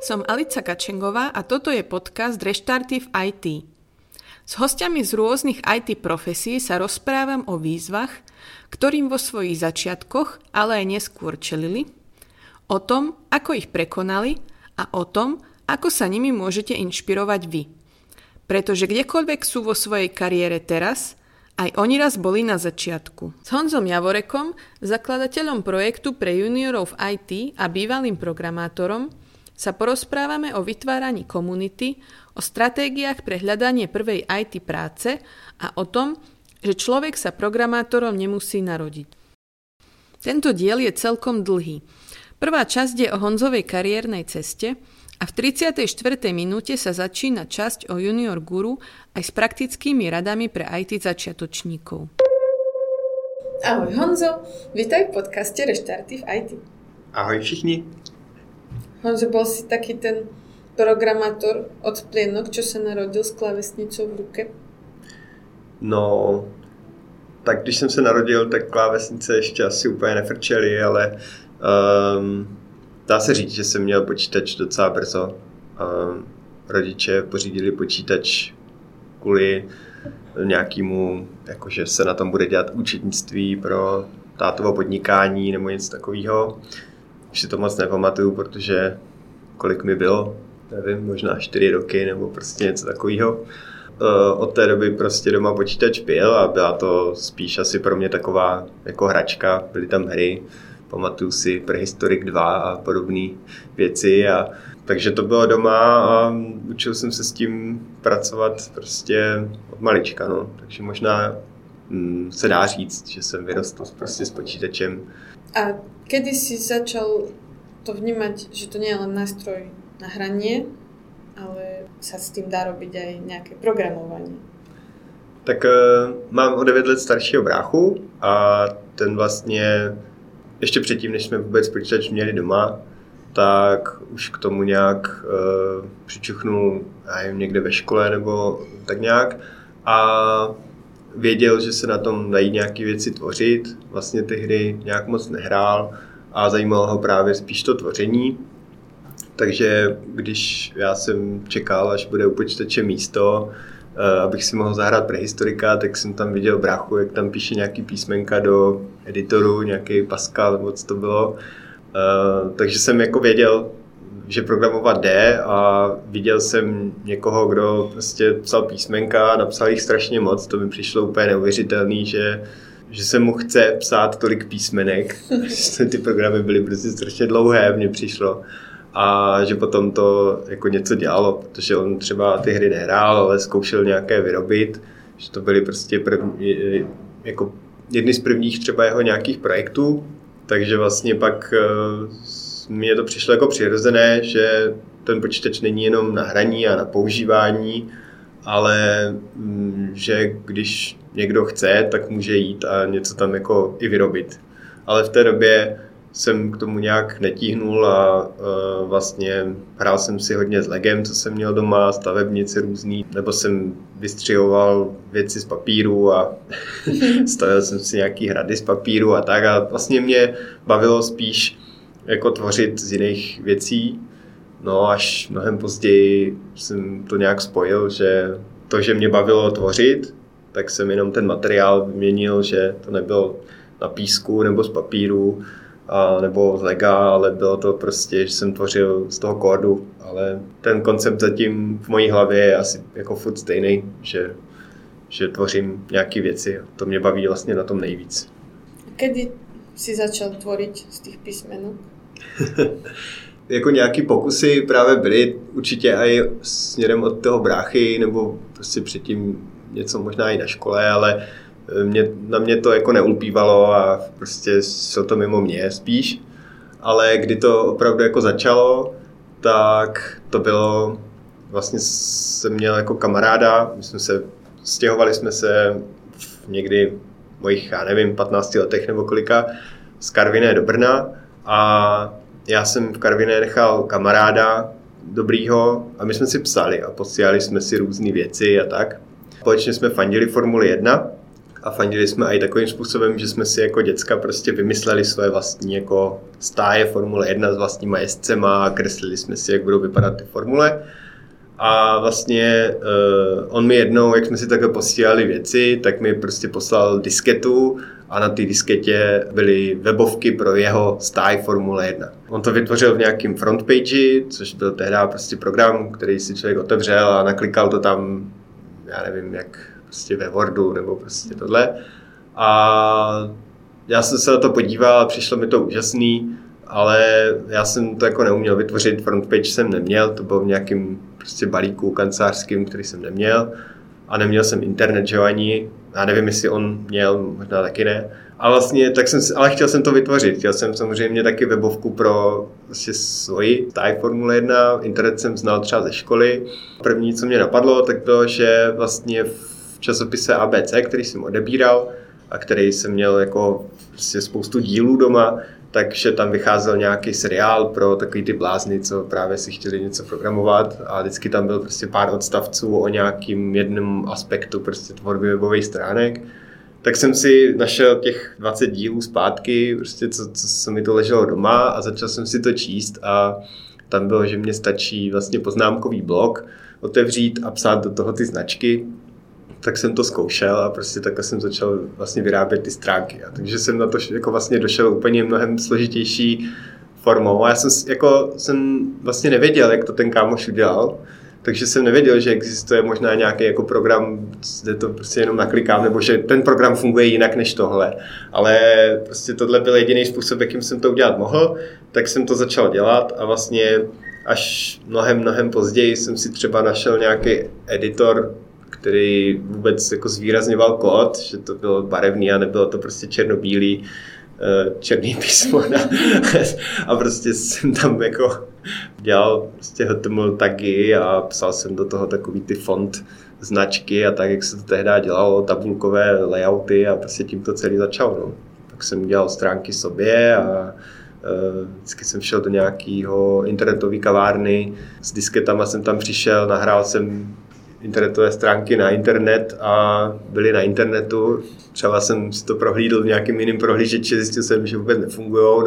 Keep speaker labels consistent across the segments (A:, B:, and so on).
A: Som Alica Kačengová a toto je podcast Reštarty v IT. S hostiami z rôznych IT profesí sa rozprávam o výzvach, ktorým vo svojich začiatkoch, ale aj neskôr čelili, o tom, ako ich prekonali a o tom, ako sa nimi môžete inšpirovať vy. Pretože kdekoľvek sú vo svojej kariére teraz, aj oni raz boli na začiatku. S Honzom Javorekom, zakladateľom projektu pre juniorov v IT a bývalým programátorom, sa porozprávame o vytváraní komunity, o stratégiách pre hľadanie prvej IT práce a o tom, že človek sa programátorom nemusí narodiť. Tento diel je celkom dlhý. Prvá časť je o Honzovej kariérnej ceste a v 34. minúte sa začína časť o junior guru aj s praktickými radami pre IT začiatočníkov. Ahoj Honzo, vítaj v podcaste Reštarty v IT.
B: Ahoj všichni.
A: Honzo, bol si taký ten programátor od plienok, čo sa narodil s klávesnicou v ruke?
B: No, tak když jsem se narodil, tak klávesnice ještě asi úplně nefrčely, ale dá se říct, že jsem měl počítač docela brzo. Rodiče pořídili počítač kvůli nějakému, jakože se na tom bude dělat účetnictví pro tátovo podnikání nebo něco takového. Už si to moc nepamatuju, protože kolik mi bylo, nevím, možná 4 roky nebo prostě něco takového. Od té doby prostě doma počítač byl a byla to spíš asi pro mě taková jako hračka, byly tam hry, pamatuju si Prehistoric 2 a podobné věci. Takže to bylo doma a učil jsem se s tím pracovat prostě od malička. No. Takže možná se dá říct, že jsem vyrostl prostě s počítačem.
A: A kedy si začal to vnímať, že to nie je len nástroj na hranie, ale sa s tým dá robiť aj nejaké programovanie?
B: Tak mám o 9 let staršího bráchu a ten vlastně ještě předtím, než jsme vůbec počítač měli doma, tak už k tomu nějak přičuchnul někde ve škole nebo tak nějak a věděl, že se na tom dají nějaké věci tvořit. Vlastně ty hry nějak moc nehrál a zajímalo ho právě spíš to tvoření. Takže když já jsem čekal, až bude u počítače místo, abych si mohl zahrát Prehistorika, tak jsem tam viděl bráchu, jak tam píše nějaký písmenka do editoru, nějaký Pascal, nebo co to bylo. Takže jsem jako věděl, že programovat jde a viděl jsem někoho, kdo prostě psal písmenka, napsal jich strašně moc, to mi přišlo úplně neuvěřitelný, že se mu chce psát tolik písmenek. Ty programy byly prostě strašně dlouhé, mně přišlo. A že potom to jako něco dělalo, protože on třeba ty hry nehrál, ale zkoušel nějaké vyrobit, že to byly prostě jako jedny z prvních třeba jeho nějakých projektů, takže vlastně pak mně to přišlo jako přirozené, že ten počítač není jenom na hraní a na používání, ale že když někdo chce, tak může jít a něco tam jako i vyrobit. Ale v té době jsem k tomu nějak netíhnul a vlastně hrál jsem si hodně s legem, co jsem měl doma, stavebnice různý, nebo jsem vystřihoval věci z papíru a stavil jsem si nějaký hrady z papíru a tak a vlastně mě bavilo spíš jako tvořit z jiných věcí. No až mnohem později jsem to nějak spojil, že to, že mě bavilo tvořit, tak jsem jenom ten materiál vyměnil, že to nebylo na písku nebo z papíru, nebo z lega, ale bylo to prostě, že jsem tvořil z toho kódu, ale ten koncept zatím v mojí hlavě je asi jako furt stejný, že tvořím nějaké věci a to mě baví vlastně na tom nejvíc.
A: Kedy si začal tvořit z těch písmenů?
B: Jako nějaký pokusy právě byly určitě i směrem od toho bráchy, nebo prostě předtím něco možná i na škole, ale na mě to jako neulpívalo a prostě šlo to mimo mě spíš. Ale kdy to opravdu jako začalo, tak to bylo, vlastně jsem měl jako kamaráda, stěhovali jsme se někdy v mojich, já nevím, 15 letech nebo kolika, z Karviné do Brna a já jsem v Karviné nechal kamaráda dobrýho a my jsme si psali a posílali jsme si různé věci a tak. Společně jsme fandili Formuli 1 A fandili jsme i takovým způsobem, že jsme si jako děcka prostě vymysleli své vlastní jako stáje Formule 1 s vlastníma jezdcema a kreslili jsme si, jak budou vypadat ty formule. A vlastně on mi jednou, jak jsme si takhle posílali věci, tak mi prostě poslal disketu a na té disketě byly webovky pro jeho stáj Formule 1. On to vytvořil v nějakém frontpage, což byl tehdy prostě program, který si člověk otevřel a naklikal to tam, já nevím, jak prostě ve Wordu nebo prostě tohle. A já jsem se na to podíval a přišlo mi to úžasný, ale já jsem to jako neuměl vytvořit, frontpage jsem neměl, to bylo v nějakém prostě balíku kancelářským, který jsem neměl a neměl jsem internet, že ani, já nevím, jestli on měl, možná taky ne. A vlastně, ale chtěl jsem to vytvořit, chtěl jsem samozřejmě taky webovku pro vlastně svoji stáj Formule 1, internet jsem znal třeba ze školy. První, co mě napadlo, tak bylo, že vlastně v časopise ABC, který jsem odebíral a který jsem měl jako prostě spoustu dílů doma, takže tam vycházel nějaký seriál pro takový ty blázny, co právě si chtěli něco programovat a vždycky tam byl prostě pár odstavců o nějakým jednom aspektu prostě tvorby webových stránek. Tak jsem si našel těch 20 dílů zpátky, prostě co mi to leželo doma a začal jsem si to číst a tam bylo, že mě stačí vlastně poznámkový blok otevřít a psát do toho ty značky. Tak jsem to zkoušel a prostě takhle jsem začal vlastně vyrábět ty stránky. A takže jsem na to jako vlastně došel úplně mnohem složitější formou. A já jsem vlastně nevěděl, jak to ten kámoš udělal. Takže jsem nevěděl, že existuje možná nějaký jako program, kde to prostě jenom naklikám, nebo že ten program funguje jinak než tohle. Ale prostě tohle byl jediný způsob, jakým jsem to udělat mohl. Tak jsem to začal dělat a vlastně až mnohem později jsem si třeba našel nějaký editor, který vůbec jako zvýrazňoval kód, že to bylo barevný a nebylo to prostě černobílý, černý písmo. A prostě jsem tam jako dělal prostě HTML tagy a psal jsem do toho takový ty font značky a tak, jak se to tehdy dělalo, tabulkové layouty a prostě tím to celý začalo. No. Tak jsem dělal stránky sobě a vždycky jsem šel do nějakého internetové kavárny, s disketama jsem tam přišel, nahrál jsem internetové stránky na internet a byly na internetu. Třeba jsem si to prohlídl v nějakým jiným prohlížeči, zjistil jsem, že vůbec nefungujou,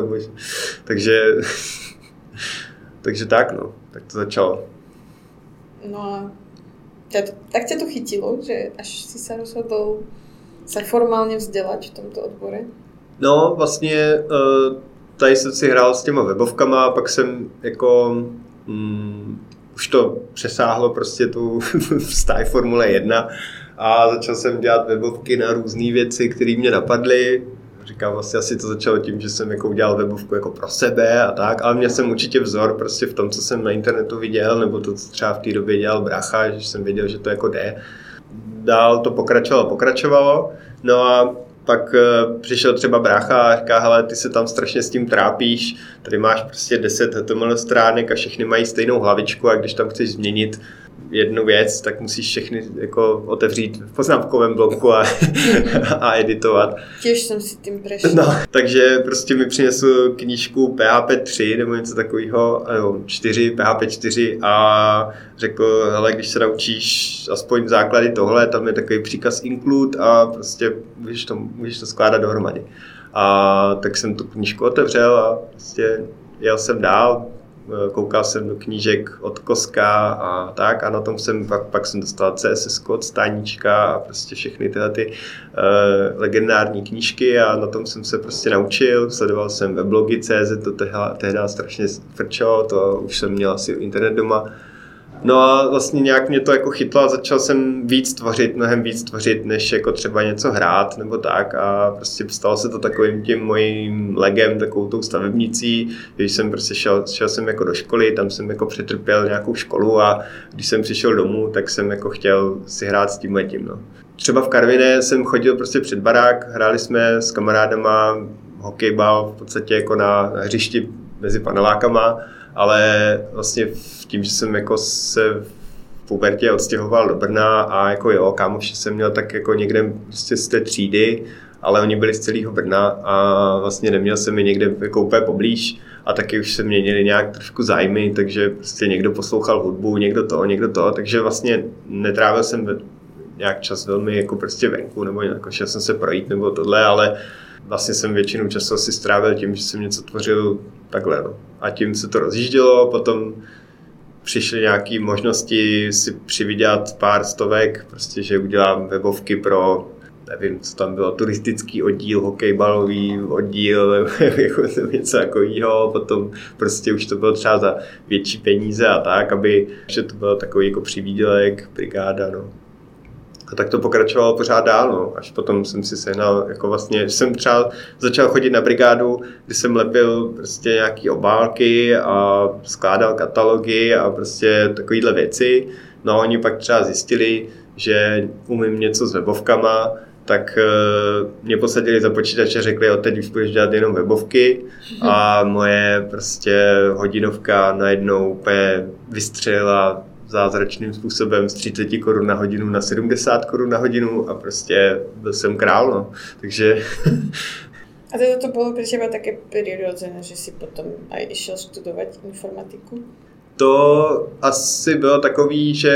B: takže tak, no, tak to začalo.
A: No a tak tě to chytilo, že až si se rozhodl se formálně vzdělat v tomto odbore? No,
B: vlastně tady jsem si hrál s těma webovkama a pak jsem jako už to přesáhlo prostě tu stáj Formule 1 a začal jsem dělat webovky na různé věci, které mě napadly. Říkám, vlastně asi to začalo tím, že jsem jako udělal webovku jako pro sebe a tak, ale měl jsem určitě vzor prostě v tom, co jsem na internetu viděl, nebo to, co třeba v té době dělal brácha, že jsem věděl, že to jako jde. Dál to pokračovalo, no a pak přišel třeba brácha a říká, hele, ty se tam strašně s tím trápíš, tady máš prostě 10 HTML stránek a všechny mají stejnou hlavičku a když tam chceš změnit jednu věc, tak musíš všechny jako otevřít v poznámkovém bloku a editovat.
A: Těž jsem si tím prešel.
B: No, takže prostě mi přinesl knížku PHP 3 nebo něco takového, nebo 4, PHP 4 a řekl, hele, když se naučíš aspoň základy tohle, tam je takový příkaz include a prostě můžeš to skládat dohromady. A tak jsem tu knížku otevřel a prostě jel jsem dál. Koukal jsem do knížek od Koska a tak a na tom jsem pak jsem dostal CSS od Stáníčka a prostě všechny tyhle ty legendární knížky a na tom jsem se prostě naučil, sledoval jsem weblogy CZ, to tehdy strašně frčelo, to už jsem měl asi internet doma. No a vlastně nějak mě to jako chytlo a začal jsem mnohem víc tvořit, než jako třeba něco hrát nebo tak a prostě stalo se to takovým tím mojím legem, takovou tou stavebnicí, když jsem prostě šel jsem jako do školy, tam jsem jako přetrpěl nějakou školu a když jsem přišel domů, tak jsem jako chtěl si hrát s tímhletím, no. Třeba v Karviné jsem chodil prostě před barák, hráli jsme s kamarádama hokejbal v podstatě jako na hřišti mezi panelákama, ale vlastně tím, že jsem jako se v pubertě odstěhoval do Brna a jako kámoši jsem měl tak jako někde prostě z té třídy, ale oni byli z celého Brna a vlastně neměl jsem je někde jako úplně poblíž a taky už se měnili nějak trošku zájmy, takže prostě někdo poslouchal hudbu, někdo to, takže vlastně netrávil jsem nějak čas velmi jako prostě venku, nebo jako šel jsem se projít nebo tohle, ale vlastně jsem většinu času si strávil tím, že jsem něco tvořil takhle. No. A tím se to rozjíždělo, potom přišly nějaké možnosti si přivydělat pár stovek, prostě, že udělám webovky pro, nevím, co tam bylo, turistický oddíl, hokejbalový oddíl, jako něco takového, potom prostě už to bylo třeba za větší peníze a tak, že to byl takový jako přivídělek, brigáda, no. A tak to pokračovalo pořád dál, no. Až potom jsem si sehnal, jako vlastně, jsem třeba začal chodit na brigádu, kdy jsem lepil prostě nějaký obálky a skládal katalogy a prostě takovýhle věci. No a oni pak třeba zjistili, že umím něco s webovkama, tak mě posadili za počítač a řekli, teď už budeš dělat jenom webovky a moje prostě hodinovka najednou úplně vystřelila zázračným způsobem z 30 Kč na hodinu na 70 Kč na hodinu a prostě byl jsem král, no. Takže...
A: A teda to bylo pro teba také prirodzené, že si potom aj išel studovat informatiku?
B: To asi bylo takový, že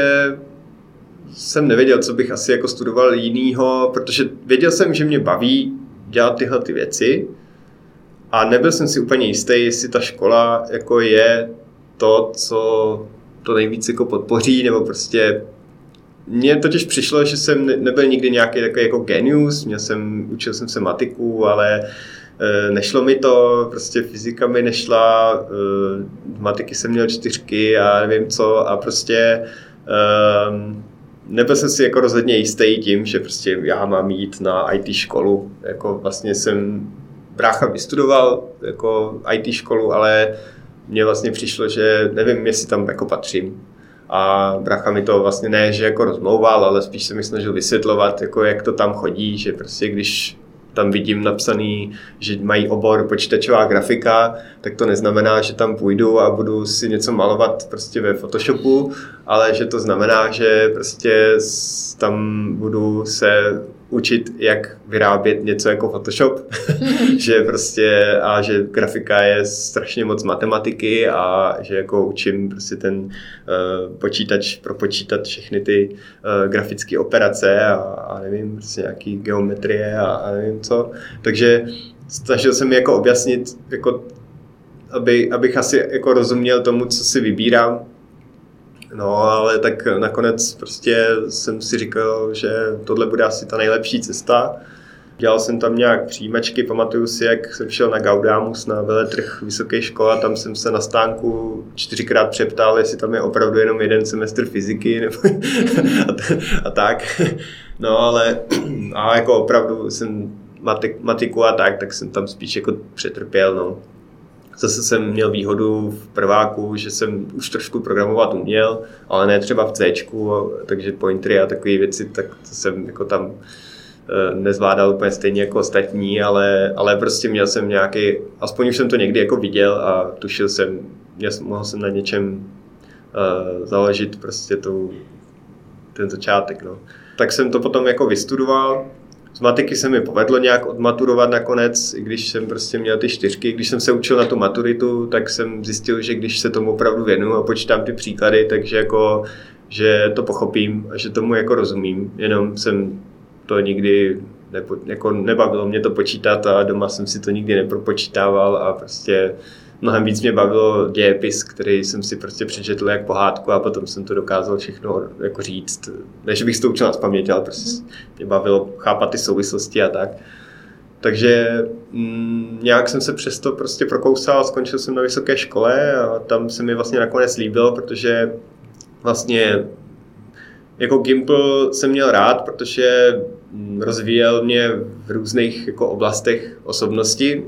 B: jsem nevěděl, co bych asi jako studoval jinýho, protože věděl jsem, že mě baví dělat tyhle ty věci a nebyl jsem si úplně jistý, jestli ta škola jako je to, co to nejvíc jako podpoří, nebo prostě mně totiž přišlo, že jsem nebyl nikdy nějaký takový jako genius, učil jsem se matiku, ale nešlo mi to, prostě fyzika mi nešla, matiky jsem měl 4 a nevím co a prostě nebyl jsem si jako rozhodně jistý tím, že prostě já mám jít na IT školu, jako vlastně brácha vystudoval jako IT školu, ale mně vlastně přišlo, že nevím, jestli tam jako patřím. A brácha mi to vlastně ne, že jako rozmlouval, ale spíš se mi snažil vysvětlovat, jako jak to tam chodí, že prostě když tam vidím napsaný, že mají obor počítačová grafika, tak to neznamená, že tam půjdu a budu si něco malovat prostě ve Photoshopu, ale že to znamená, že prostě tam budu se učit, jak vyrábět něco jako Photoshop, že prostě a že grafika je strašně moc matematiky a že jako učím prostě ten počítač propočítat všechny ty grafické operace a nevím, prostě nějaký geometrie a nevím co. Takže snažil jsem mi jako objasnit, jako, abych asi jako rozuměl tomu, co si vybírám. No, ale tak nakonec prostě jsem si říkal, že tohle bude asi ta nejlepší cesta. Dělal jsem tam nějak přijímačky, pamatuju si, jak jsem šel na Gaudamus na veletrh vysoké školy a tam jsem se na stánku 4krát přeptal, jestli tam je opravdu jenom jeden semestr fyziky nebo a tak. No, ale a jako opravdu jsem matiku a tak jsem tam spíš jako přetrpěl, no. Zase jsem měl výhodu v prváku, že jsem už trošku programovat uměl, ale ne třeba v Cčku, takže pointery a takové věci, tak to jsem jako tam nezvládal úplně stejně jako ostatní, ale prostě měl jsem nějaký, aspoň už jsem to někdy jako viděl a tušil jsem, mohl jsem na něčem založit prostě ten začátek. No. Tak jsem to potom jako vystudoval. Z matiky se mi povedlo nějak odmaturovat nakonec, i když jsem prostě měl ty 4. Když jsem se učil na tu maturitu, tak jsem zjistil, že když se tomu opravdu věnuju a počítám ty příklady, takže jako, že to pochopím a že tomu jako rozumím. Jenom jsem to nikdy jako nebavilo mě to počítat a doma jsem si to nikdy nepropočítával a prostě mnohem víc mě bavilo dějepis, který jsem si prostě přečetl jak pohádku a potom jsem to dokázal všechno jako říct. Ne, že bych si to učil nazpaměť, ale prostě mě bavilo chápat ty souvislosti a tak. Takže nějak jsem se přesto prostě prokousal, skončil jsem na vysoké škole a tam se mi vlastně nakonec líbilo, protože vlastně jako Gimple jsem měl rád, protože rozvíjel mě v různých jako oblastech osobnosti.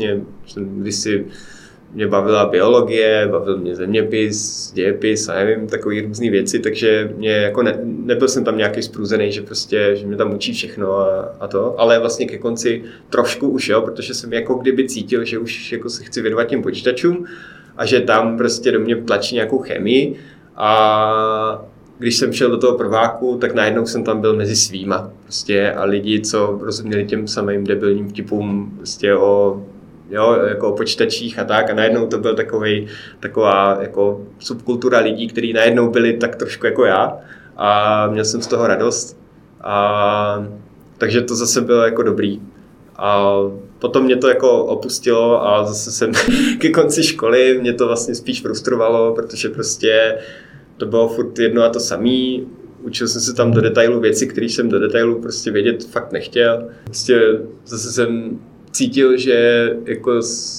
B: Mě bavila biologie, bavil mě zeměpis, dějepis a nevím, takové různé věci, takže mě jako nebyl jsem tam nějaký sprůzený, že prostě, že mě tam učí všechno a to, ale vlastně ke konci trošku už jo, protože jsem jako kdyby cítil, že už jako se chci věnovat těm počítačům a že tam prostě do mě tlačí nějakou chemii a když jsem šel do toho prváku, tak najednou jsem tam byl mezi svýma prostě a lidi, co rozuměli těm samým debilním vtipům prostě jako o počítačích a tak a najednou to byl taková jako subkultura lidí, kteří najednou byli tak trošku jako já a měl jsem z toho radost A takže to zase bylo jako dobrý. A potom mě to jako opustilo a zase jsem ke konci školy, mě to vlastně spíš frustrovalo, protože prostě to bylo furt jedno a to samý. Učil jsem se tam do detailu věci, které jsem do detailu prostě vědět fakt nechtěl. Prostě zase jsem cítil, že jako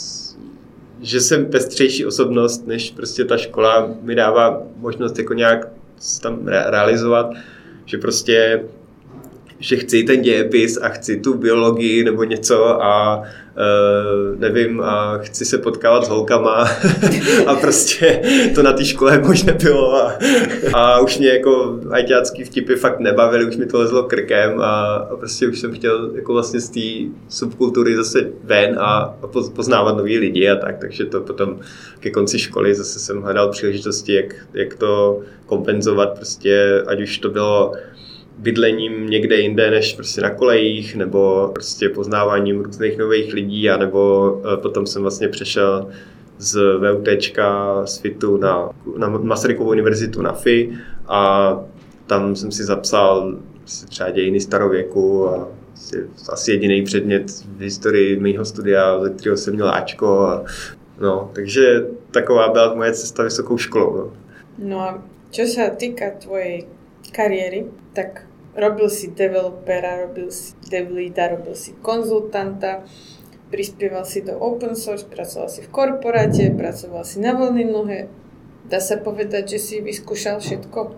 B: že jsem pestřejší osobnost, než prostě ta škola mi dává možnost jako nějak tam realizovat, že prostě že chci ten dějepis a chci tu biologii nebo něco a nevím, a chci se potkávat s holkama a prostě to na té škole možná bylo a už mě jako ajťácký vtipy fakt nebavily, už mi to lezlo krkem a prostě už jsem chtěl jako vlastně z té subkultury zase ven a poznávat nový lidi a tak, takže to potom ke konci školy zase jsem hledal příležitosti, jak to kompenzovat prostě, ať už to bylo bydlením někde jinde než prostě na kolejích nebo prostě poznáváním různých nových lidí a nebo potom jsem vlastně přešel z VUTčka, z FITu na Masarykovu univerzitu na FI a tam jsem si zapsal prostě třeba dějiny starověku a asi jediný předmět v historii mého studia, ze kterého jsem měl Ačko a no, takže taková byla moje cesta vysokou školou. No,
A: no a čo sa týka tvojej kariéry, tak robil si developera, robil si devlída, robil si konzultanta, prispieval si do open source, pracoval si v korporáte, pracoval si na voľnej nohe. Dá sa povedať, že si vyskúšal všetko?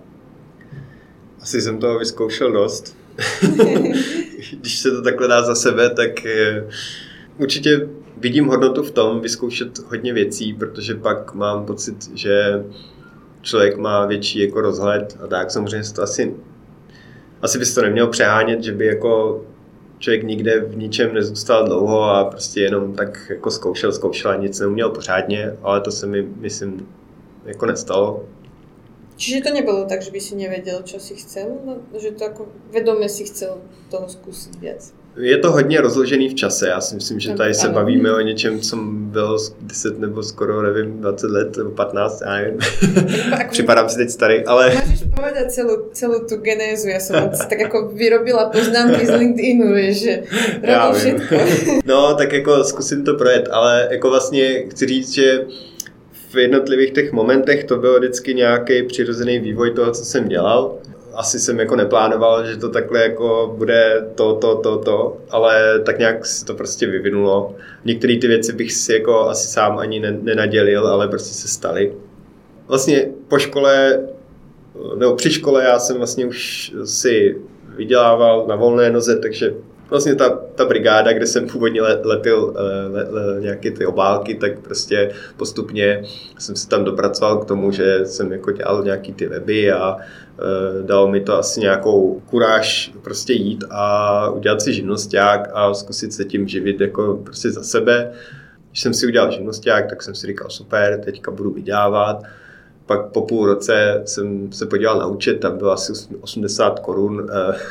B: Asi jsem toho vyzkoušel dost. Když se to takhle dá za sebe, tak určitě vidím hodnotu v tom vyzkoušet hodně věcí, protože pak mám pocit, že člověk má větší jako rozhled a tak. Samozřejmě se to asi bys to neměl přehánět, že by jako člověk nikde v ničem nezůstal dlouho a prostě jenom tak jako zkoušel a nic neuměl pořádně, ale to se mi, myslím, jako nestalo.
A: Čiže to nebylo tak, že by si nevěděl, čo si chcel? No, že to jako vedomě si chcel toho zkusit víc?
B: Je to hodně rozložený v čase. Já si myslím, že tady se bavíme o něčem, co bylo 10 nebo skoro, nevím, 20 let nebo 15, já nevím. Připadám si teď starý, ale...
A: Můžeš povedať celou tu genézu. Já jsem tak jako vyrobila poznámky z LinkedInu, že robím všetko.
B: No, tak jako zkusím to projet, ale jako vlastně chci říct, že v jednotlivých těch momentech to bylo vždycky nějaký přirozený vývoj toho, co jsem dělal. Asi jsem jako neplánoval, že to takhle jako bude to, ale tak nějak se to prostě vyvinulo. Některé ty věci bych si jako asi sám ani nenadělil, ale prostě se staly. Vlastně po škole, nebo při škole já jsem vlastně už si vydělával na volné noze, takže vlastně ta brigáda, kde jsem původně lepil nějaké ty obálky, tak prostě postupně jsem se tam dopracoval k tomu, že jsem jako dělal nějaký ty weby a dalo mi to asi nějakou kuráž prostě jít a udělat si živnosťák a zkusit se tím živit jako prostě za sebe. Když jsem si udělal živnosťák, tak jsem si říkal super, teďka budu vydělávat. Pak po půl roce jsem se podíval na účet, tam bylo asi 80 korun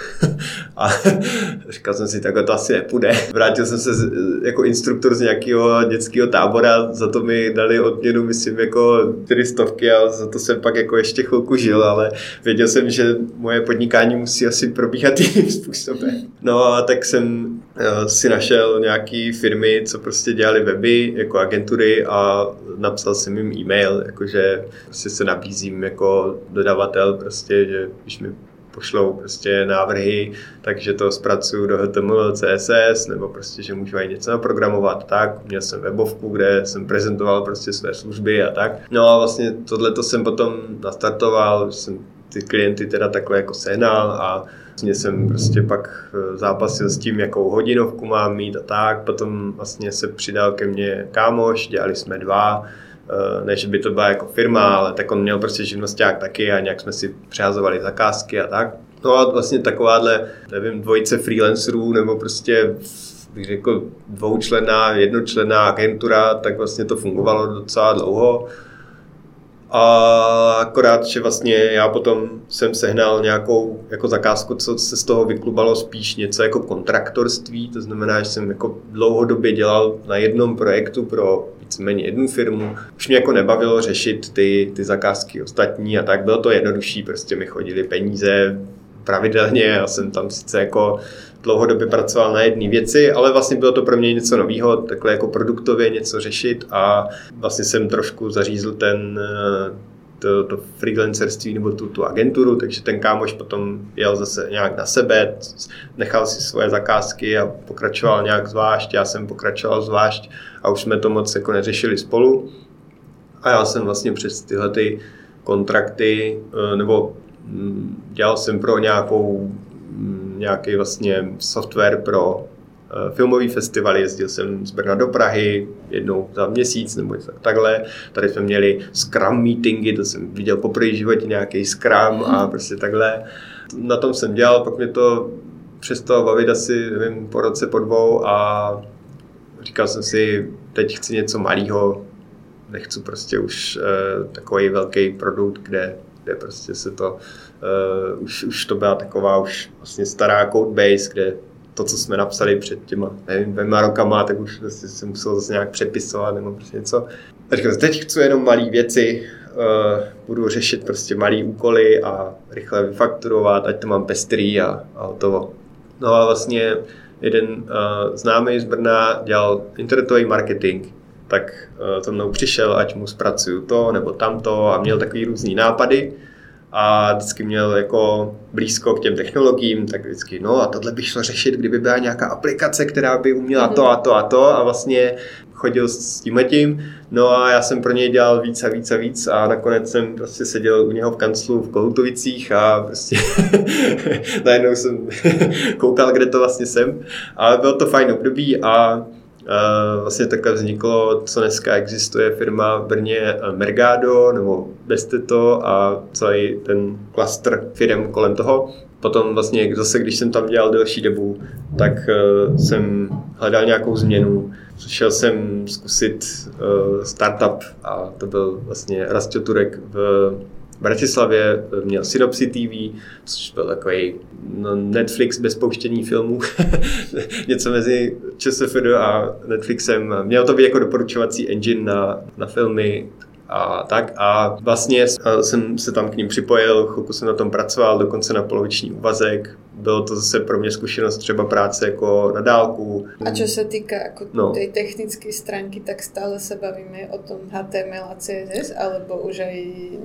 B: a říkal jsem si, takhle to asi nepůjde. Vrátil jsem se jako instruktor z nějakého dětského tábora, za to mi dali odměnu, myslím, jako 400 a za to jsem pak jako ještě chvilku žil, ale věděl jsem, že moje podnikání musí asi probíhat jiným způsobem. No a tak jsem si našel nějaký firmy, co prostě dělali weby jako agentury a napsal jsem jim e-mail, jakože prostě se nabízím jako dodavatel prostě, že když mi pošlou prostě návrhy, takže to zpracuju do HTML, CSS, nebo prostě, že můžu aj něco naprogramovat, tak. Měl jsem webovku, kde jsem prezentoval prostě své služby a tak. No a vlastně tohleto jsem potom nastartoval, jsem ty klienty teda takhle jako sehnal a vlastně jsem prostě pak zápasil s tím, jakou hodinovku mám mít a tak. Potom vlastně se přidal ke mně kámoš, dělali jsme 2, ne, že by to byla jako firma, ale tak on měl prostě živnosťák taky a nějak jsme si přehazovali zakázky a tak. No a vlastně takováhle, nevím, dvojice freelancerů nebo prostě bych řekl 2členná, 1členná agentura, tak vlastně to fungovalo docela dlouho. A akorát, že vlastně já potom jsem sehnal nějakou jako zakázku, co se z toho vyklubalo spíš něco jako kontraktorství, to znamená, že jsem jako dlouhodobě dělal na jednom projektu pro víceméně jednu firmu. Už mě jako nebavilo řešit ty zakázky ostatní a tak bylo to jednodušší, prostě mi chodily peníze pravidelně. Já jsem tam sice jako dlouhodobě pracoval na jedné věci, ale vlastně bylo to pro mě něco nového, takhle jako produktově něco řešit a vlastně jsem trošku zařízl to freelancerství nebo tu agenturu, takže ten kámoš potom jel zase nějak na sebe, nechal si svoje zakázky a pokračoval nějak zvlášť, já jsem pokračoval zvlášť a už jsme to moc jako neřešili spolu. A já jsem vlastně přes tyhle ty kontrakty, nebo dělal jsem pro nějaký vlastně software pro filmový festival, jezdil jsem z Brna do Prahy jednou za měsíc nebo takhle. Tady jsme měli Scrum meetingy, to jsem viděl poprvé v životě nějaký Scrum a prostě takhle. Na tom jsem dělal, pak mě to přestalo bavit asi, nevím, po roce, po 2 a říkal jsem si, teď chci něco malého, nechci prostě už takový velký produkt, kde prostě se to, už to byla taková už vlastně stará codebase, kde to, co jsme napsali před těma, nevím, 2 rokama, tak už vlastně se muselo zase nějak přepisovat nebo prostě něco. A říkám, teď chci jenom malé věci, budu řešit prostě malé úkoly a rychle vyfakturovat, ať to mám pestrý a hotovo. No a vlastně jeden známý z Brna dělal internetový marketing, tak to mnou přišel, ať mu zpracuju to nebo tamto a měl takový různý nápady a vždycky měl jako blízko k těm technologiím, tak vždycky no a tohle by šlo řešit, kdyby byla nějaká aplikace, která by uměla to a to a to a vlastně chodil s tímhletím, no a já jsem pro něj dělal víc a nakonec jsem prostě seděl u něho v kanclu v Kohutovicích a prostě najednou jsem koukal, kde to vlastně jsem, ale bylo to fajn období a vlastně takhle vzniklo, co dneska existuje firma v Brně Mergado nebo Besteto a celý ten klastr firem kolem toho. Potom vlastně zase, když jsem tam dělal delší dobu, tak jsem hledal nějakou změnu. Šel jsem zkusit startup a to byl vlastně Rastio Turek v Bratislavě, měl Synopsy TV, což byl takový Netflix bez pouštění filmů, něco mezi ČSFD a Netflixem. Měl to být jako doporučovací engine na filmy a tak. A vlastně jsem se tam k ním připojil, chvilku jsem na tom pracoval, dokonce na poloviční úvazek. Bylo to zase pro mě zkušenost třeba práce jako na dálku.
A: A čo sa týka ako tej technickej stránky, tak stále sa bavíme o tom HTML a CSS, alebo už aj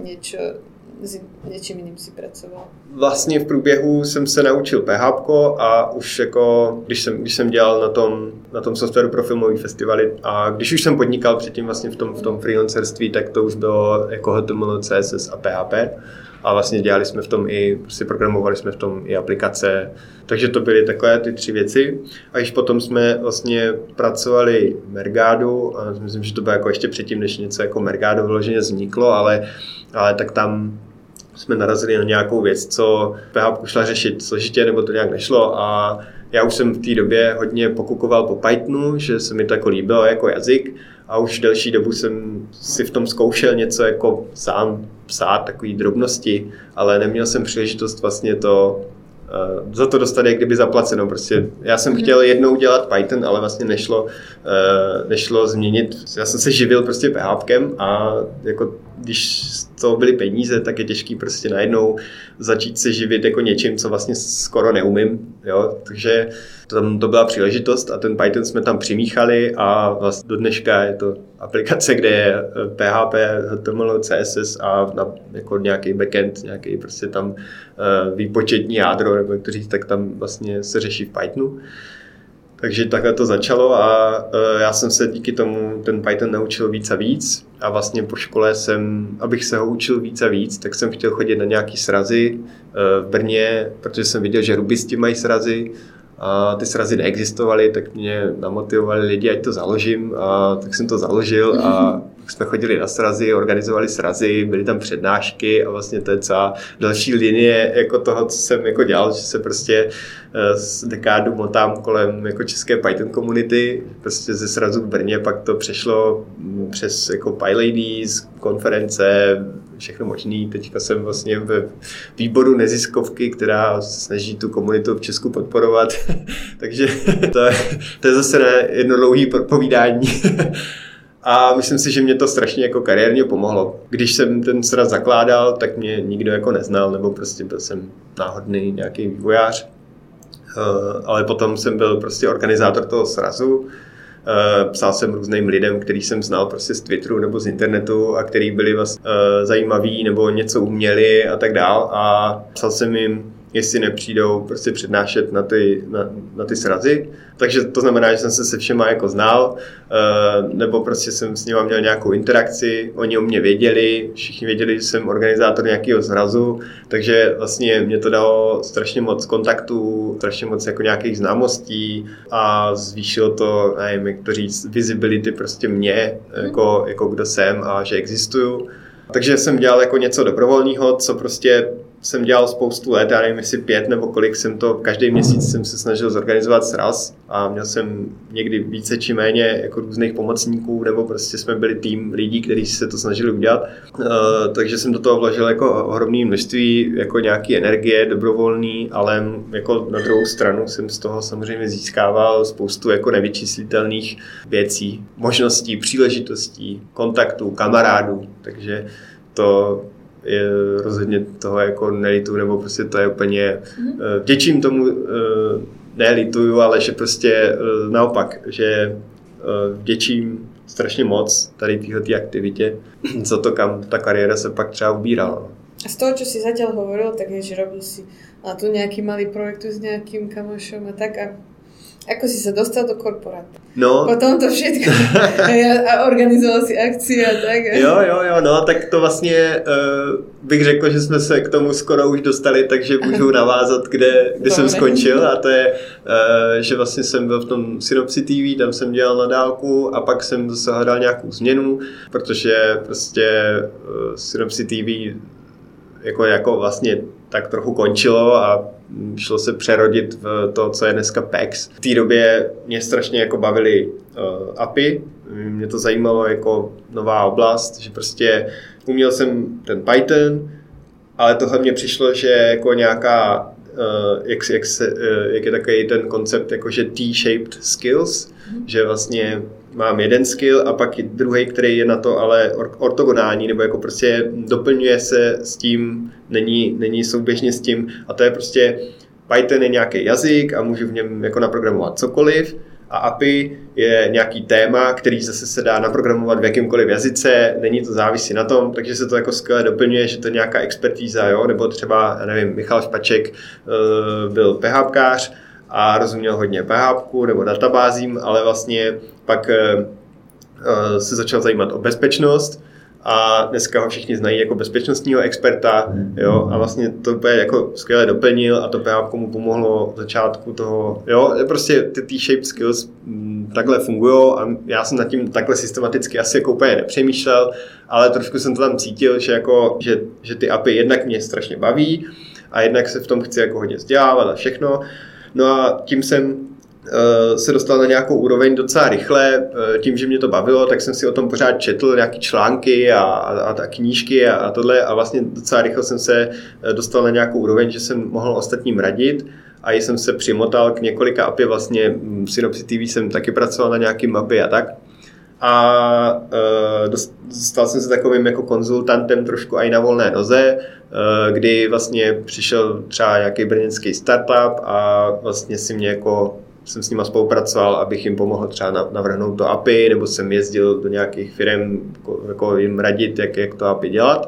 A: něčím jiným si pracoval?
B: Vlastně v průběhu jsem se naučil PHP a už jako, když jsem dělal na tom softwaru pro filmový festivaly a když už jsem podnikal předtím vlastně v tom freelancerství, tak to už bylo jako HTML, CSS a PHP. A vlastně dělali jsme v tom prostě programovali jsme v tom i aplikace. Takže to byly takové ty 3 věci. A když potom jsme vlastně pracovali v Mergadu, a myslím, že to bylo jako ještě předtím, než něco jako Mergado vyloženě vzniklo, ale tak tam jsme narazili na nějakou věc, co PHP šla řešit složitě, nebo to nějak nešlo a já už jsem v té době hodně pokukoval po Pythonu, že se mi to jako líbilo jako jazyk a už delší dobu jsem si v tom zkoušel něco jako sám psát, takový drobnosti, ale neměl jsem příležitost vlastně to za to dostat jak kdyby zaplaceno. Prostě já jsem chtěl jednou dělat Python, ale vlastně nešlo změnit. Já jsem se živil prostě PHPkem a jako když to byly peníze, tak je těžký prostě najednou začít se živit jako něčím, co vlastně skoro neumím. Jo? Takže to byla příležitost a ten Python jsme tam přimíchali a vlastně do dneška je to aplikace, kde je PHP, HTML, CSS a jako nějaký backend, nějaký prostě tam výpočetní jádro, nebo jak to říct, tak tam vlastně se řeší v Pythonu. Takže takhle to začalo a já jsem se díky tomu ten Python naučil víc a víc a vlastně po škole abych se ho učil víc a víc, tak jsem chtěl chodit na nějaký srazy v Brně, protože jsem viděl, že rubisti mají srazy a ty srazy neexistovaly, tak mě namotivovali lidi, ať to založím a tak jsem to založil a jsme chodili na srazy, organizovali srazy, byly tam přednášky a vlastně to je celá další linie jako toho, co jsem jako dělal, že se prostě z dekádu motám kolem jako české Python komunity, prostě ze srazu v Brně, pak to přešlo přes jako PyLadies, konference, všechno možný. Teďka jsem vlastně ve výboru neziskovky, která se snaží tu komunitu v Česku podporovat, takže to je zase jedno dlouhé povídání. A myslím si, že mě to strašně jako kariérně pomohlo. Když jsem ten sraz zakládal, tak mě nikdo jako neznal, nebo prostě byl jsem náhodný nějaký vývojář. Ale potom jsem byl prostě organizátor toho srazu. Psal jsem různým lidem, který jsem znal prostě z Twitteru nebo z internetu a který byli vlastně zajímaví nebo něco uměli a tak dál. A psal jsem jim, jestli nepřijdou prostě přednášet na ty srazy. Takže to znamená, že jsem se všema jako znal, nebo prostě jsem s nimi měl nějakou interakci, oni o mě věděli, všichni věděli, že jsem organizátor nějakého srazu, takže vlastně mě to dalo strašně moc kontaktů, strašně moc jako nějakých známostí a zvýšilo to, nevím, jak to říct, visibility prostě mě, jako kdo jsem a že existuju. Takže jsem dělal jako něco dobrovolného, co prostě jsem dělal spoustu let, já nevím, jestli 5 nebo kolik jsem to, každý měsíc jsem se snažil zorganizovat sraz a měl jsem někdy více či méně jako různých pomocníků, nebo prostě jsme byli tým lidí, kteří se to snažili udělat. Takže jsem do toho vložil jako ohromné množství jako nějaký energie dobrovolný, ale jako na druhou stranu jsem z toho samozřejmě získával spoustu jako nevyčíslitelných věcí, možností, příležitostí, kontaktů, kamarádů, takže to je rozhodně toho jako nelituju, nebo prostě to je úplně vděčím tomu, nelituju, ale že prostě naopak, že vděčím strašně moc tady této aktivitě za to, kam ta kariéra se pak třeba ubírala.
A: A z toho, čo si zatiaľ hovoril, tak je, že robil si tu nejaký malý projekt s nejakým kamošom a tak. A ako si sa dostal do korporátu?
B: No.
A: Potom to všetko a organizoval si akcie a tak.
B: Jo, no, tak to vlastně bych řekl, že jsme se k tomu skoro už dostali, takže můžu navázat, kde jsem skončil, a to je, že vlastně jsem byl v tom Synopsy TV, tam jsem dělal na dálku a pak jsem zase hledal nějakou změnu, protože prostě Synopsy TV jako vlastně tak trochu končilo a šlo se přerodit v to, co je dneska PEX. V té době mě strašně jako bavily API, mě to zajímalo jako nová oblast, že prostě uměl jsem ten Python, ale tohle mně přišlo, že jako nějaká, jak je takový ten koncept, jakože T-shaped skills, že vlastně mám jeden skill a pak druhý, který je na to ale ortogonální, nebo jako prostě doplňuje se s tím, není souběžně s tím, a to je prostě Python je nějaký jazyk a můžu v něm jako naprogramovat cokoliv, a API je nějaký téma, který zase se dá naprogramovat v jakýmkoliv jazyce, není to závisí na tom, takže se to jako skvěle doplňuje, že to je nějaká expertíza, jo? Nebo třeba, já nevím, Michal Špaček byl PHPkář a rozuměl hodně PHPku nebo databázím, ale vlastně pak se začal zajímat o bezpečnost a dneska ho všichni znají jako bezpečnostního experta, jo, a vlastně to úplně jako skvěle doplnil a to PHP mu pomohlo v začátku toho, jo, prostě ty T-shaped skills takhle fungují a já jsem nad tím takhle systematicky asi jako úplně nepřemýšlel, ale trošku jsem to tam cítil, že jako, že ty API jednak mě strašně baví a jednak se v tom chci jako hodně vzdělávat a všechno. No a tím jsem se dostal na nějakou úroveň docela rychle, tím, že mě to bavilo, tak jsem si o tom pořád četl nějaký články a knížky a tohle a vlastně docela rychle jsem se dostal na nějakou úroveň, že jsem mohl ostatním radit a jsem se přimotal k několika API, vlastně v Synopsy TV jsem taky pracoval na nějakým API a tak. A stal jsem se takovým jako konzultantem trošku i na volné noze, kdy vlastně přišel třeba nějaký brněnský startup a vlastně jsem s nima spolupracoval, abych jim pomohl třeba navrhnout to API, nebo jsem jezdil do nějakých firm jako jim radit, jak to API dělat.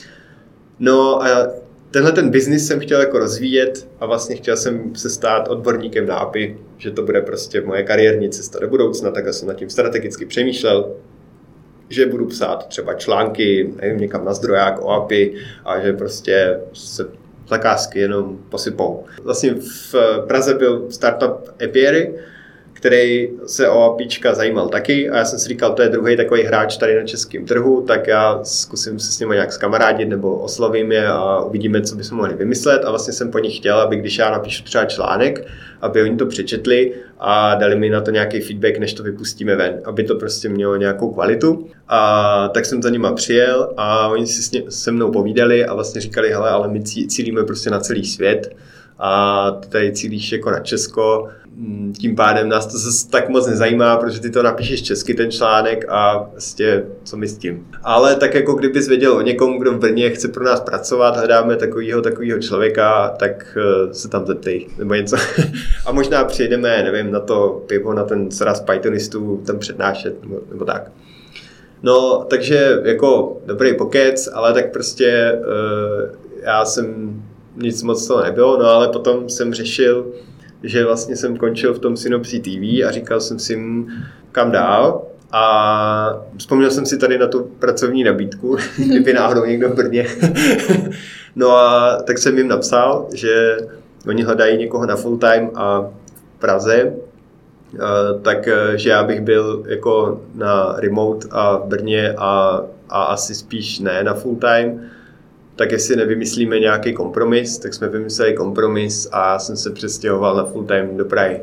B: No a tenhle ten biznis jsem chtěl jako rozvíjet a vlastně chtěl jsem se stát odborníkem na API, že to bude prostě moje kariérní cesta do budoucna, tak jsem nad tím strategicky přemýšlel, že budu psát třeba články, nevím, někam na zdroják o API a že prostě se zakázky jenom posypou. Vlastně v Praze byl startup Apiary, který se o APIčka zajímal taky a já jsem si říkal, to je druhý takový hráč tady na českém trhu, tak já zkusím se s nimi nějak zkamarádit nebo oslovím je a uvidíme, co bychom mohli vymyslet a vlastně jsem po nich chtěl, aby když já napíšu třeba článek, aby oni to přečetli a dali mi na to nějaký feedback, než to vypustíme ven, aby to prostě mělo nějakou kvalitu. A tak jsem za nima přijel a oni si se mnou povídali a vlastně říkali, hele, ale my cílíme prostě na celý svět a ty tady cílíš jako na Česko. Tím pádem nás to zase tak moc nezajímá, protože ty to napíšeš česky ten článek a vlastně co my s tím. Ale tak jako kdybys věděl o někom, kdo v Brně chce pro nás pracovat, hledáme takovýho člověka, tak se tam zeptej nebo něco. A možná přijedeme, nevím, na to pivo, na ten sraz Pythonistů tam přednášet nebo tak. No, takže jako dobrý pokec, ale tak prostě já jsem nic moc toho nebylo, no ale potom jsem řešil, že vlastně jsem končil v tom Synopsy TV a říkal jsem si, kam dál. A vzpomněl jsem si tady na tu pracovní nabídku, kdyby náhodou někdo v Brně. No a tak jsem jim napsal, že oni hledají někoho na full time a v Praze, takže já bych byl jako na remote a v Brně a asi spíš ne na full time. Tak jestli nevymyslíme nějaký kompromis, tak jsme vymysleli kompromis a já jsem se přestěhoval na full time do Prahy.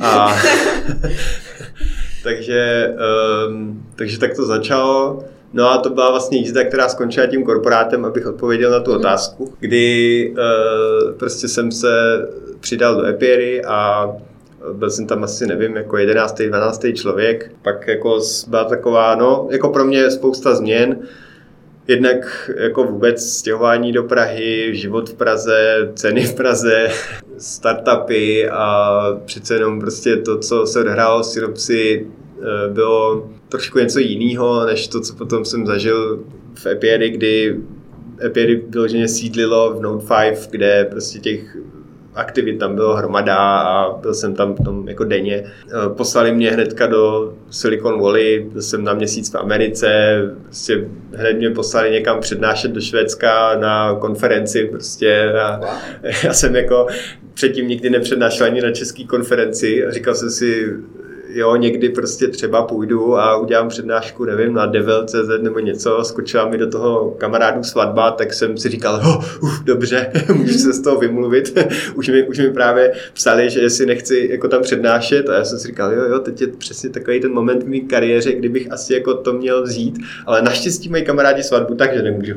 B: Takže tak to začalo. No a to byla vlastně jízda, která skončila tím korporátem, abych odpověděl na tu otázku, kdy prostě jsem se přidal do Epiery a byl jsem tam asi, nevím, jako 11. 12. člověk. Pak jako byla taková, no, jako pro mě spousta změn. Jednak jako vůbec stěhování do Prahy, život v Praze, ceny v Praze, startupy a přece jenom prostě to, co se odehrálo v Synopsy, bylo trošku něco jiného, než to, co potom jsem zažil v Epiery, kdy Epiery vyloženě sídlilo v Note 5, kde prostě těch aktivit tam bylo hromada a byl jsem tam potom jako denně. Poslali mě hnedka do Silicon Valley, byl jsem na měsíc v Americe, prostě hned mě poslali někam přednášet do Švédska na konferenci prostě a já jsem jako předtím nikdy nepřednášel ani na české konferenci a říkal jsem si, jo, někdy prostě třeba půjdu a udělám přednášku, nevím, na Devil.cz nebo něco, skočila mi do toho kamarádu svatba, tak jsem si říkal, dobře, můžu se z toho vymluvit. už mi právě psali, že jestli nechci jako tam přednášet a já jsem si říkal, jo, teď je přesně takový ten moment v mý kariéře, kdybych asi jako to měl vzít, ale naštěstí mají kamarádi svatbu, takže nemůžu.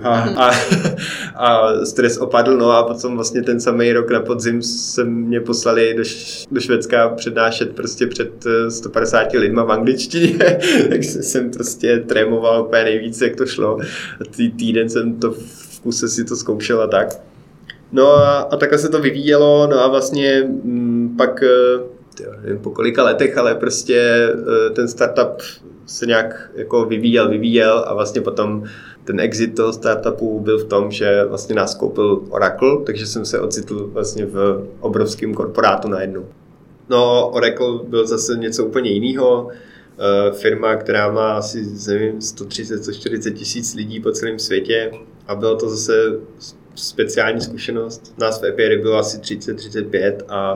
B: A stres opadl, no a potom vlastně ten samý rok na podzim se mě poslali do Švédska přednášet prostě před 150 lidma v angličtině, tak jsem prostě trémoval úplně nejvíc, jak to šlo. Týden jsem to v kuse si to zkoušel a tak. No a takhle se to vyvíjelo, no a vlastně pak, nevím po kolika letech, ale prostě ten startup se nějak jako vyvíjel a vlastně potom ten exit toho startupu byl v tom, že vlastně nás koupil Oracle, takže jsem se ocitl vlastně v obrovském korporátu najednou. No, Oracle byl zase něco úplně jiného. Firma, která má asi 130-140 tisíc lidí po celém světě a bylo to zase speciální zkušenost. Nás v Epiery bylo asi 30-35 a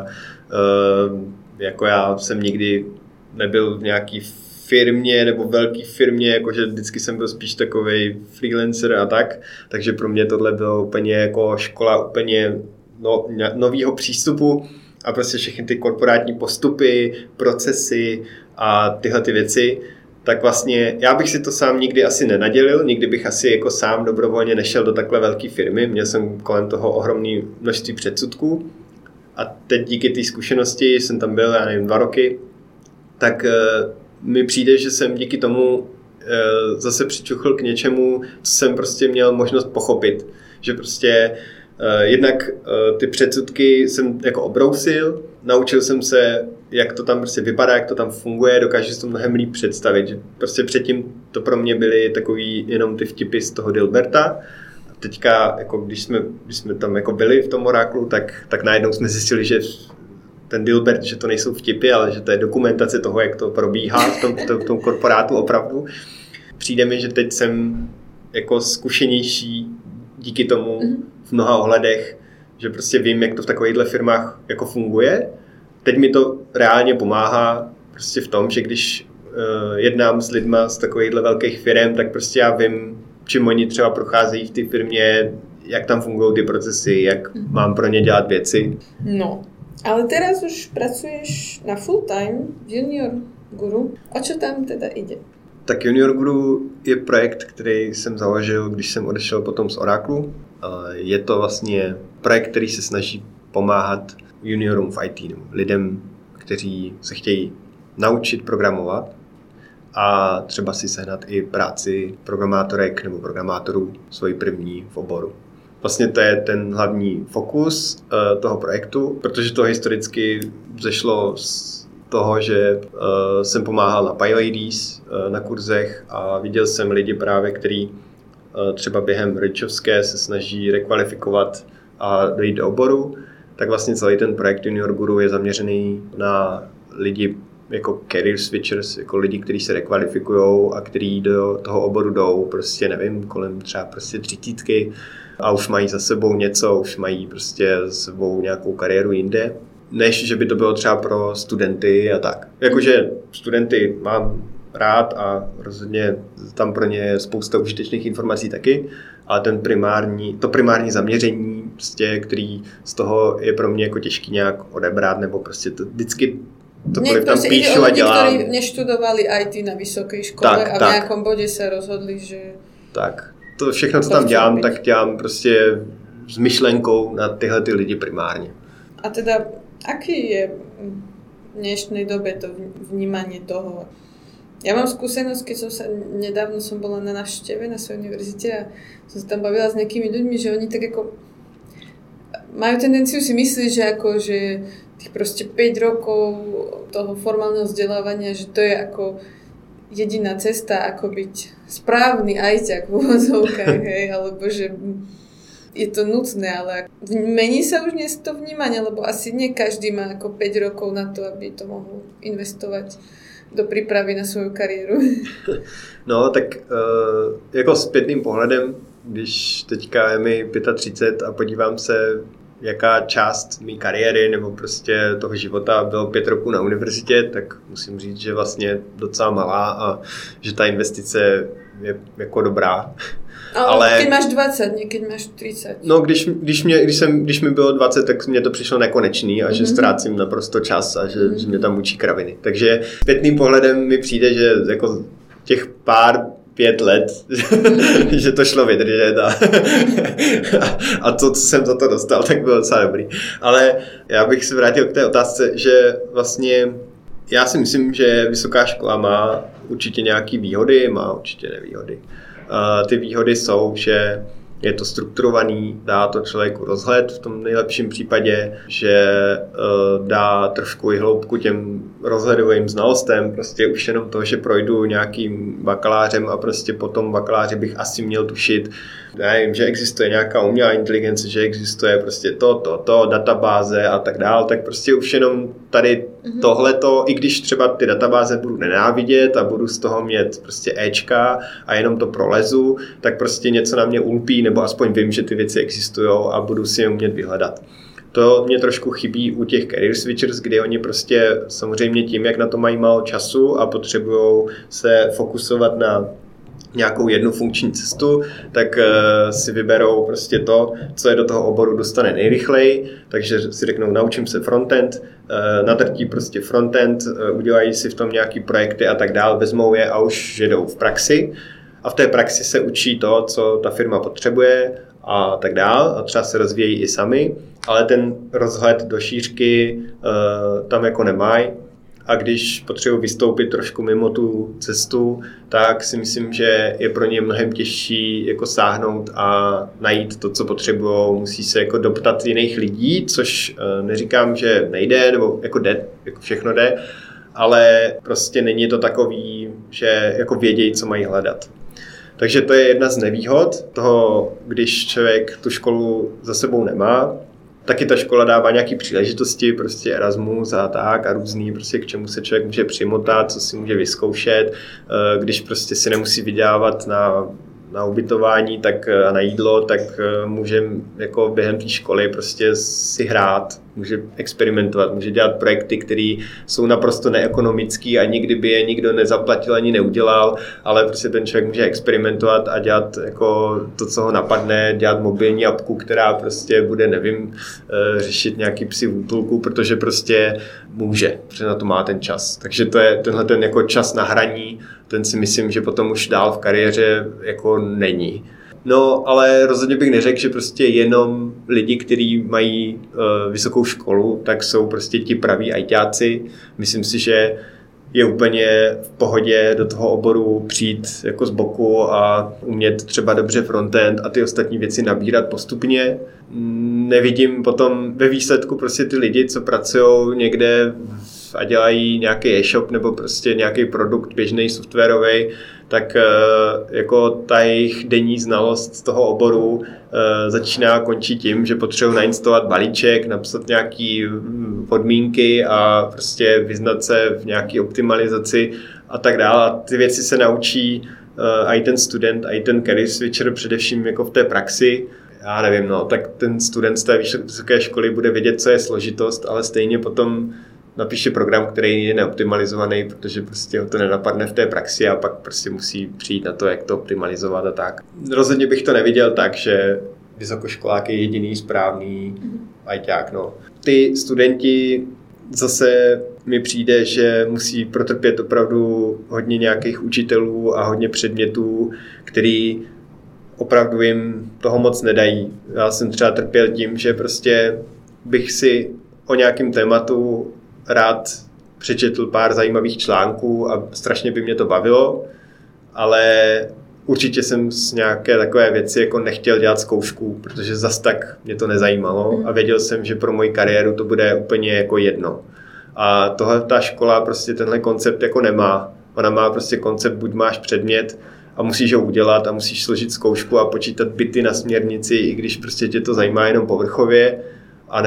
B: jako já jsem nikdy nebyl v nějaký firmě nebo velký firmě, jakože vždycky jsem byl spíš takovej freelancer a tak, takže pro mě tohle bylo úplně jako škola úplně novýho přístupu. A prostě všechny ty korporátní postupy, procesy a tyhle ty věci, tak vlastně já bych si to sám nikdy asi nenadělil, nikdy bych asi jako sám dobrovolně nešel do takhle velké firmy, měl jsem kolem toho ohromné množství předsudků a teď díky té zkušenosti jsem tam byl, já nevím, 2 roky, tak mi přijde, že jsem díky tomu zase přičuchl k něčemu, co jsem prostě měl možnost pochopit, že prostě jednak ty předsudky jsem jako obrousil, naučil jsem se, jak to tam prostě vypadá, jak to tam funguje, dokážu si to mnohem líp představit. Že prostě předtím to pro mě byly takový jenom ty vtipy z toho Dilberta. A teďka, jako když jsme tam jako byli v tom Oraklu, tak najednou jsme zjistili, že ten Dilbert, že to nejsou vtipy, ale že to je dokumentace toho, jak to probíhá v tom korporátu opravdu. Přijde mi, že teď jsem jako zkušenější díky tomu v mnoha ohledech, že prostě vím, jak to v takovýchhle firmách jako funguje. Teď mi to reálně pomáhá prostě v tom, že když jednám s lidma z takovýchhle velkých firm, tak prostě já vím, čím oni třeba procházejí v té firmě, jak tam fungují ty procesy, jak mám pro ně dělat věci.
A: No, ale teraz už pracuješ na full time v Junior Guru. O čo tam teda ide?
B: Tak Junior Guru je projekt, který jsem založil, když jsem odešel potom z Oraclu. Je to vlastně projekt, který se snaží pomáhat juniorům v IT, lidem, kteří se chtějí naučit programovat a třeba si sehnat i práci programátorek nebo programátorů svoji první v oboru. Vlastně to je ten hlavní fokus toho projektu, protože to historicky vzešlo z toho, že jsem pomáhal na PyLadies na kurzech a viděl jsem lidi právě, kteří třeba během rodičovské se snaží rekvalifikovat a dojít do oboru, tak vlastně celý ten projekt Junior Guru je zaměřený na lidi jako career switchers, jako lidi, kteří se rekvalifikují a kteří do toho oboru jdou prostě nevím, kolem třeba prostě 30 a už mají za sebou něco, už mají prostě za sebou nějakou kariéru jinde, než že by to bylo třeba pro studenty a tak. Jakože studenty mám rád a rozhodně tam pro ně je spousta užitečných informací taky, ale to primární zaměření, prostě, který z toho je pro mě jako těžký nějak odebrat, nebo prostě to vždycky cokoliv tam píšu a dělám.
A: Ktorí neštudovali IT na vysoké škole a v nějakom bodě se rozhodli, že...
B: Tak, to všechno, co tam dělám, tak dělám prostě s myšlenkou na tyhle ty lidi primárně.
A: A teda, aký je v dnešnej dobe to vnímanie toho? Ja mám skúsenosť, keď nedávno som bola na návšteve na svojej univerzite a som sa tam bavila s nejakými ľuďmi, že oni tak ako majú tendenciu si myslieť, že ako, že tých proste 5 rokov toho formálneho vzdelávania, že to je ako jediná cesta, ako byť správny ajťak v úvodzovkách, hej, alebo že je to nutné, ale mení sa už dnes to vnímanie, lebo asi nie každý má ako 5 rokov na to, aby to mohol investovať do přípravy na svou kariéru.
B: No, tak jako zpětným pohledem, když teďka je mi 35 a podívám se, jaká část mé kariéry nebo prostě toho života bylo 5 roků na univerzitě, tak musím říct, že vlastně docela malá a že ta investice je jako dobrá.
A: Ale keď máš 20, nie keď máš 30.
B: No, když mi bylo 20, tak mně to přišlo nekonečný a že ztrácím naprosto čas a že mě tam učí kraviny. Takže zpětným pohledem mi přijde, že jako těch 5 let, že to šlo vydržet a to, co jsem za to dostal, tak bylo docela dobrý. Ale já bych se vrátil k té otázce, že vlastně já si myslím, že vysoká škola má určitě nějaké výhody, má určitě nevýhody. Ty výhody jsou, že je to strukturovaný, dá to člověku rozhled v tom nejlepším případě, že dá trošku i hloubku těm rozhledovým znalostem, prostě už jenom to, že projdu nějakým bakalářem a prostě po tom bakaláři bych asi měl tušit, nevím, že existuje nějaká umělá inteligence, že existuje prostě to, databáze a tak dál, tak prostě už jenom tady tohleto, i když třeba ty databáze budu nenávidět a budu z toho mít prostě Ečka a jenom to prolezu, tak prostě něco na mě ulpí, nebo aspoň vím, že ty věci existují a budu si je umět vyhledat. To mě trošku chybí u těch career switchers, kdy oni prostě samozřejmě tím, jak na to mají málo času a potřebují se fokusovat na nějakou jednu funkční cestu, tak si vyberou prostě to, co je do toho oboru dostane nejrychleji, takže si řeknou, naučím se frontend, nadrtí prostě frontend, udělají si v tom nějaký projekty a tak dál, vezmou je a už jedou v praxi a v té praxi se učí to, co ta firma potřebuje a tak dál a třeba se rozvíjejí i sami, ale ten rozhled do šířky tam jako nemají. A když potřebuji vystoupit trošku mimo tu cestu, tak si myslím, že je pro ně mnohem těžší jako sáhnout a najít to, co potřebují. Musí se jako doptat jiných lidí, což neříkám, že nejde, nebo jako jde, jako všechno jde, ale prostě není to takový, že jako vědějí, co mají hledat. Takže to je jedna z nevýhod toho, když člověk tu školu za sebou nemá. Taky ta škola dává nějaké příležitosti, prostě Erasmus a tak a různý, prostě k čemu se člověk může přimotat, co si může vyzkoušet, když prostě si nemusí vydělávat na ubytování tak, a na jídlo, tak může jako během té školy prostě si hrát, může experimentovat, může dělat projekty, které jsou naprosto neekonomické a nikdy by je nikdo nezaplatil ani neudělal, ale prostě ten člověk může experimentovat a dělat jako to, co ho napadne, dělat mobilní apku, která prostě bude, nevím, řešit nějaký psi v útulku, protože prostě může, protože na to má ten čas. Takže to je tenhle ten jako čas na hraní, ten si myslím, že potom už dál v kariéře jako není. No, ale rozhodně bych neřekl, že prostě jenom lidi, kteří mají vysokou školu, tak jsou prostě ti praví ajťáci. Myslím si, že je úplně v pohodě do toho oboru přijít jako z boku a umět třeba dobře frontend a ty ostatní věci nabírat postupně. Nevidím potom ve výsledku prostě ty lidi, co pracují někde a dělají nějaký e-shop nebo prostě nějaký produkt běžný softwarový, tak jako ta jejich denní znalost z toho oboru začíná a končí tím, že potřebují nainstalovat balíček, napsat nějaký podmínky a prostě vyznat se v nějaký optimalizaci a tak dále. A ty věci se naučí i ten student, i ten career switcher především jako v té praxi. Já nevím, no, tak ten student z té vysoké školy bude vědět, co je složitost, ale stejně potom napíše program, který je neoptimalizovaný, protože prostě ho to nenapadne v té praxi a pak prostě musí přijít na to, jak to optimalizovat a tak. Rozhodně bych to neviděl tak, že vysokoškolák je jediný správný ajťák. No. Ty studenti zase mi přijde, že musí protrpět opravdu hodně nějakých učitelů a hodně předmětů, který opravdu jim toho moc nedají. Já jsem třeba trpěl tím, že prostě bych si o nějakém tématu rád přečetl pár zajímavých článků a strašně by mě to bavilo, ale určitě jsem z nějaké takové věci jako nechtěl dělat zkoušku, protože zas tak mě to nezajímalo a věděl jsem, že pro moji kariéru to bude úplně jako jedno. A tohle ta škola prostě tenhle koncept jako nemá. Ona má prostě koncept, buď máš předmět a musíš ho udělat a musíš složit zkoušku a počítat bity na směrnici, i když prostě tě to zajímá jenom povrchově, a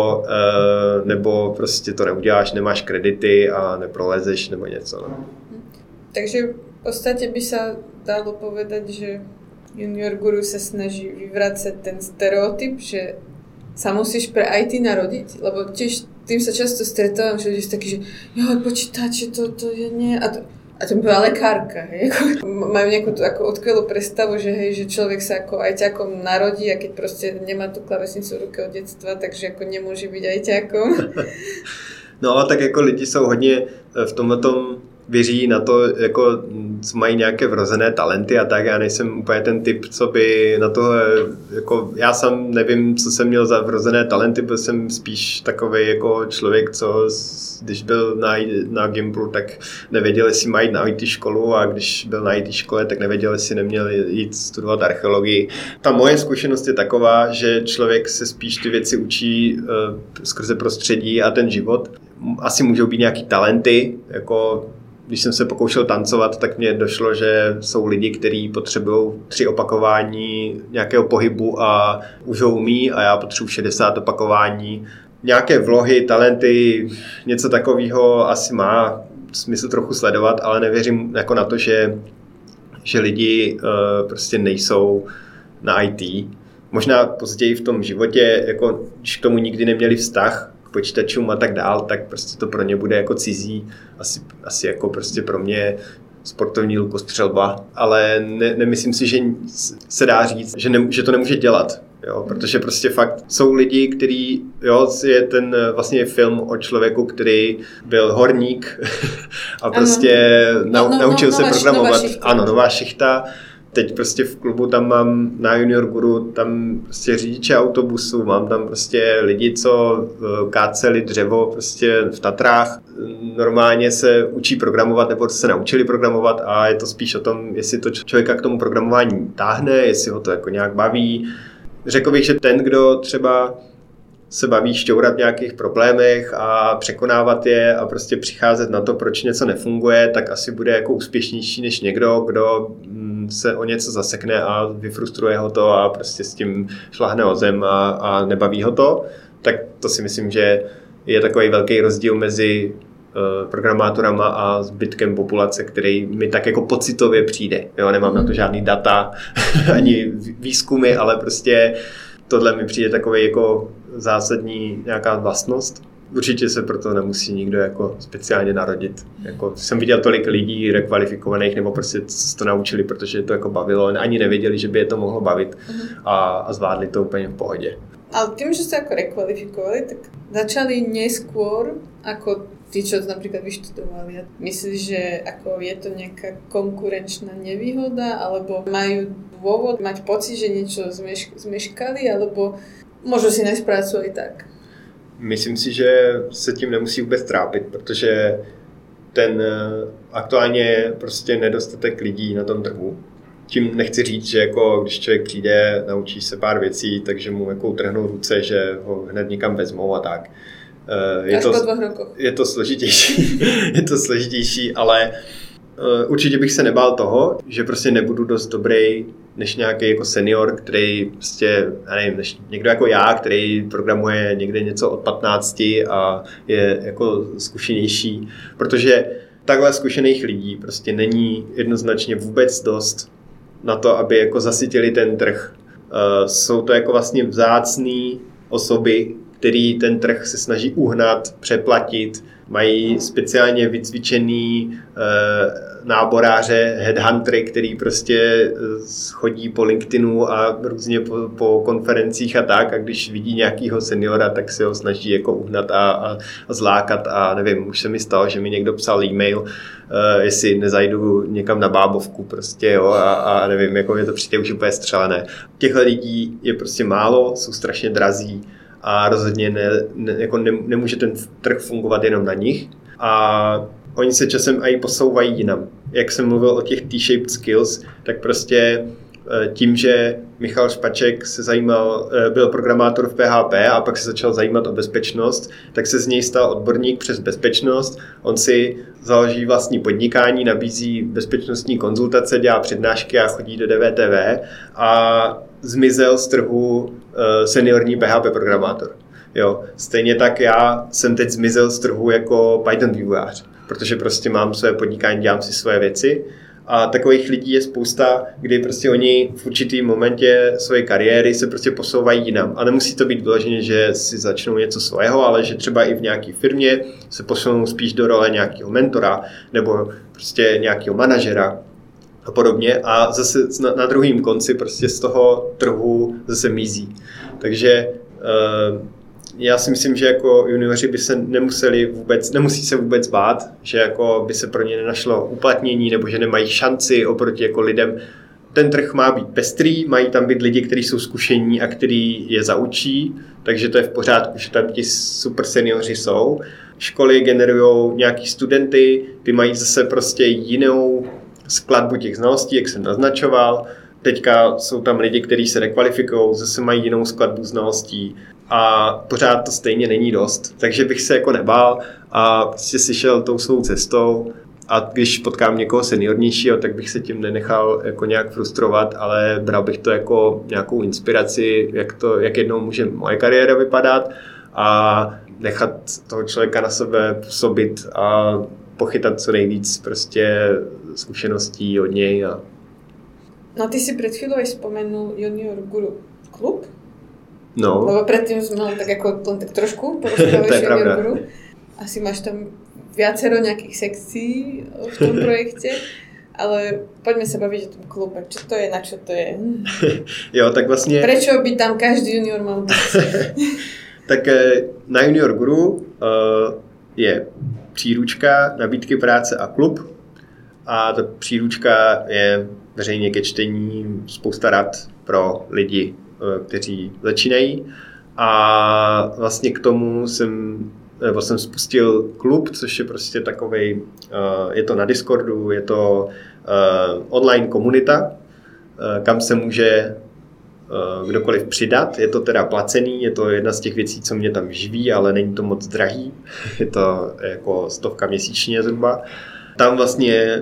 B: nebo prostě to neuděláš, nemáš kredity a neprolezeš nebo něco. No.
A: Takže v podstatě by se dalo povedať, že Junior Guru sa snaží vyvracať ten stereotyp, že sa musíš pre IT narodiť, lebo tiež tým sa často stretávam, že ľudia sú takí, že počítače, to je nie... A to byla lekárka, hej. Majú nejakú tú ako odkvelú predstavu, že hej, že človek sa ako ajťákom narodí a keď proste nemá tú klavesnicu v ruke od detstva, takže ako nemôže byť ajťákom.
B: No a tak jako lidi jsou hodně v tomhletom věří na to, jako mají nějaké vrozené talenty a tak. Já nejsem úplně ten typ, co by na tohle, jako já sám nevím, co jsem měl za vrozené talenty, byl jsem spíš takovej jako člověk, co když byl na Gimplu, tak nevěděl, jestli má jít na IT školu a když byl na IT škole, tak nevěděl, jestli neměl jít studovat archeologii. Ta moje zkušenost je taková, že člověk se spíš ty věci učí skrze prostředí a ten život. Asi můžou být nějaký talenty, jako když jsem se pokoušel tancovat, tak mně došlo, že jsou lidi, kteří potřebují 3 opakování nějakého pohybu a už ho umí a já potřebuji 60 opakování. Nějaké vlohy, talenty, něco takového asi má smysl trochu sledovat, ale nevěřím jako na to, že lidi prostě nejsou na IT. Možná později v tom životě, jako když k tomu nikdy neměli vztah, počítačům a tak dál, tak prostě to pro ně bude jako cizí, asi jako prostě pro mě sportovní lukostřelba, ale nemyslím si, že se dá říct, že to nemůže dělat, jo, protože prostě fakt jsou lidi, kteří, jo, je ten vlastně film o člověku, který byl horník a prostě naučil se programovat. Nová šichta. Teď prostě v klubu tam mám na Junior Guru tam prostě řidiče autobusu, mám tam prostě lidi, co káceli dřevo prostě v Tatrách. Normálně se učí programovat nebo se naučili programovat a je to spíš o tom, jestli to člověka k tomu programování táhne, jestli ho to jako nějak baví. Řekl bych, že ten, kdo třeba se baví šťourat v nějakých problémech a překonávat je a prostě přicházet na to, proč něco nefunguje, tak asi bude jako úspěšnější než někdo, kdo se o něco zasekne a vyfrustruje ho to a prostě s tím šláhne o zem a nebaví ho to. Tak to si myslím, že je takový velký rozdíl mezi programátorama a zbytkem populace, který mi tak jako pocitově přijde. Jo, nemám na to žádný data, ani výzkumy, ale prostě tohle mi přijde takový jako zásadní nějaká vlastnost. Určitě se proto nemusí nikdo jako speciálně narodit. Jako jsem viděl tolik lidí rekvalifikovaných nebo prostě se to naučili, protože to jako bavilo. Ani nevěděli, že by je to mohlo bavit a zvládli to úplně v pohodě.
A: Ale tým, že sa ako rekvalifikovali, tak začali neskôr ako tí, čo napríklad vyštudovali. Myslíš, že ako je to nejaká konkurenčná nevýhoda, alebo majú dôvod mať pocit, že niečo zmeškali, alebo môžu si nájsť prácu aj tak?
B: Myslím si, že se tím nemusí vůbec trápit, protože ten aktuálně prostě nedostatek lidí na tom trhu. Tím nechci říct, že jako když člověk přijde, naučí se pár věcí, takže mu jako utrhnou ruce, že ho hned někam vezmou a tak. Je to složitější, ale určitě bych se nebál toho, že prostě nebudu dost dobrý než nějaký jako senior, který prostě, já nevím, než někdo jako já, který programuje někde něco od 15 a je jako zkušenější, protože takhle zkušených lidí prostě není jednoznačně vůbec dost na to, aby jako zasytili ten trh. Jsou to jako vlastně vzácný osoby, který ten trh se snaží uhnat, přeplatit, mají speciálně vycvičený náboráře, headhuntery, který prostě chodí po LinkedInu a různě po konferencích a tak, a když vidí nějakýho seniora, tak se ho snaží jako uhnat a zlákat a nevím, už se mi stalo, že mi někdo psal e-mail, jestli nezajdu někam na bábovku prostě, jo, a nevím, jako je to přijde už úplně střelené. Těchto lidí je prostě málo, jsou strašně drazí a rozhodně nemůže ten trh fungovat jenom na nich a oni se časem i posouvají jinam. Jak jsem mluvil o těch T-shaped skills, tak prostě tím, že Michal Špaček se zajímal, byl programátor v PHP a pak se začal zajímat o bezpečnost, tak se z něj stal odborník přes bezpečnost. On si založí vlastní podnikání, nabízí bezpečnostní konzultace, dělá přednášky a chodí do DVTV a zmizel z trhu seniorní PHP programátor. Jo. Stejně tak já jsem teď zmizel z trhu jako Python vývojář, protože prostě mám své podnikání, dělám si svoje věci a takových lidí je spousta, kdy prostě oni v určitým momentě své kariéry se prostě posouvají jinam. A nemusí to být vyloženě, že si začnou něco svého, ale že třeba i v nějaké firmě se posunou spíš do role nějakého mentora nebo prostě nějakého manažera a podobně a zase na druhém konci prostě z toho trhu zase mizí. Takže já si myslím, že jako junioři by se nemusí se vůbec bát, že jako by se pro ně nenašlo uplatnění nebo že nemají šanci oproti jako lidem. Ten trh má být pestrý, mají tam být lidi, kteří jsou zkušení a kteří je zaučí, takže to je v pořádku, že tam ti super seniori jsou. Školy generují nějaký studenty, ty mají zase prostě jinou skladbu těch znalostí, jak jsem naznačoval. Teďka jsou tam lidi, kteří se rekvalifikují, zase mají jinou skladbu znalostí a pořád to stejně není dost. Takže bych se jako nebál a prostě si šel tou svou cestou a když potkám někoho seniornějšího, tak bych se tím nenechal jako nějak frustrovat, ale bral bych to jako nějakou inspiraci, jak jednou může moje kariéra vypadat a nechat toho člověka na sebe působit a pochytat co nejvíc prostě zkušeností od něj.
A: No ty si pred chvíľou aj spomenul Junior Guru klub.
B: No.
A: Lebo predtým sme mali tak ako len tak trošku porozprávali Junior Guru. Asi máš tam viacero nejakých sekcií v tom projekte, ale poďme sa baviť o tom klube. Čo to je, na čo to je?
B: Jo, tak vlastne...
A: Prečo by tam každý junior mal byť?
B: Tak na Junior Guru je příručka, nabídky práce a klub. A ta příručka je veřejně ke čtení, spousta rad pro lidi, kteří začínají. A vlastně k tomu jsem spustil klub, což je prostě takovej, je to na Discordu, je to online komunita, kam se může kdokoliv přidat. Je to teda placený, je to jedna z těch věcí, co mě tam živí, ale není to moc drahý. Je to jako 100 měsíčně zhruba. Tam vlastně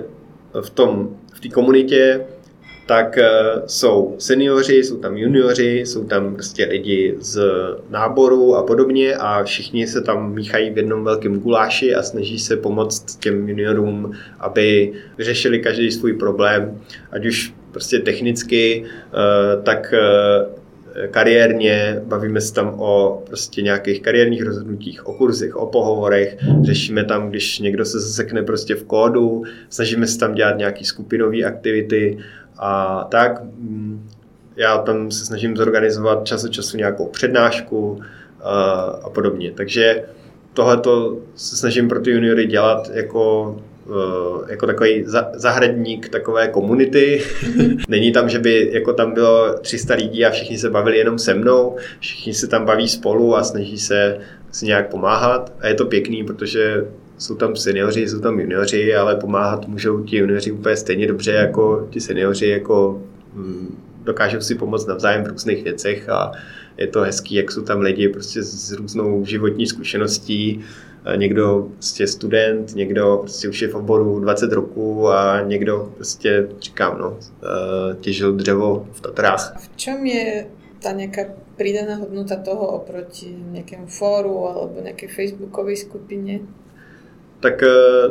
B: v té komunitě tak jsou seniori, jsou tam junioři, jsou tam prostě lidi z náboru a podobně a všichni se tam míchají v jednom velkém guláši a snaží se pomoct těm juniorům, aby vyřešili každý svůj problém, ať už prostě technicky, tak kariérně, bavíme se tam o prostě nějakých kariérních rozhodnutích, o kurzech, o pohovorech, řešíme tam, když někdo se zasekne prostě v kódu, snažíme se tam dělat nějaký skupinové aktivity a tak. Já tam se snažím zorganizovat čas od času nějakou přednášku a podobně. Takže tohleto se snažím pro ty juniory dělat jako takový zahradník takové komunity. Není tam, že by jako tam bylo 300 lidí a všichni se bavili jenom se mnou, všichni se tam baví spolu a snaží se si nějak pomáhat a je to pěkný, protože jsou tam seniori, jsou tam junioři, ale pomáhat můžou ti junioři úplně stejně dobře jako ti seniori, jako dokážou si pomoct navzájem v různých věcech a je to hezký, jak jsou tam lidi prostě s různou životní zkušeností. Někdo prostě student, někdo prostě už je v oboru 20 roků a někdo prostě, říkám, těžil dřevo v Tatrách.
A: V čom je ta nějaká pridaná hodnota toho oproti nějakému fóru alebo nějaké facebookové skupině?
B: Tak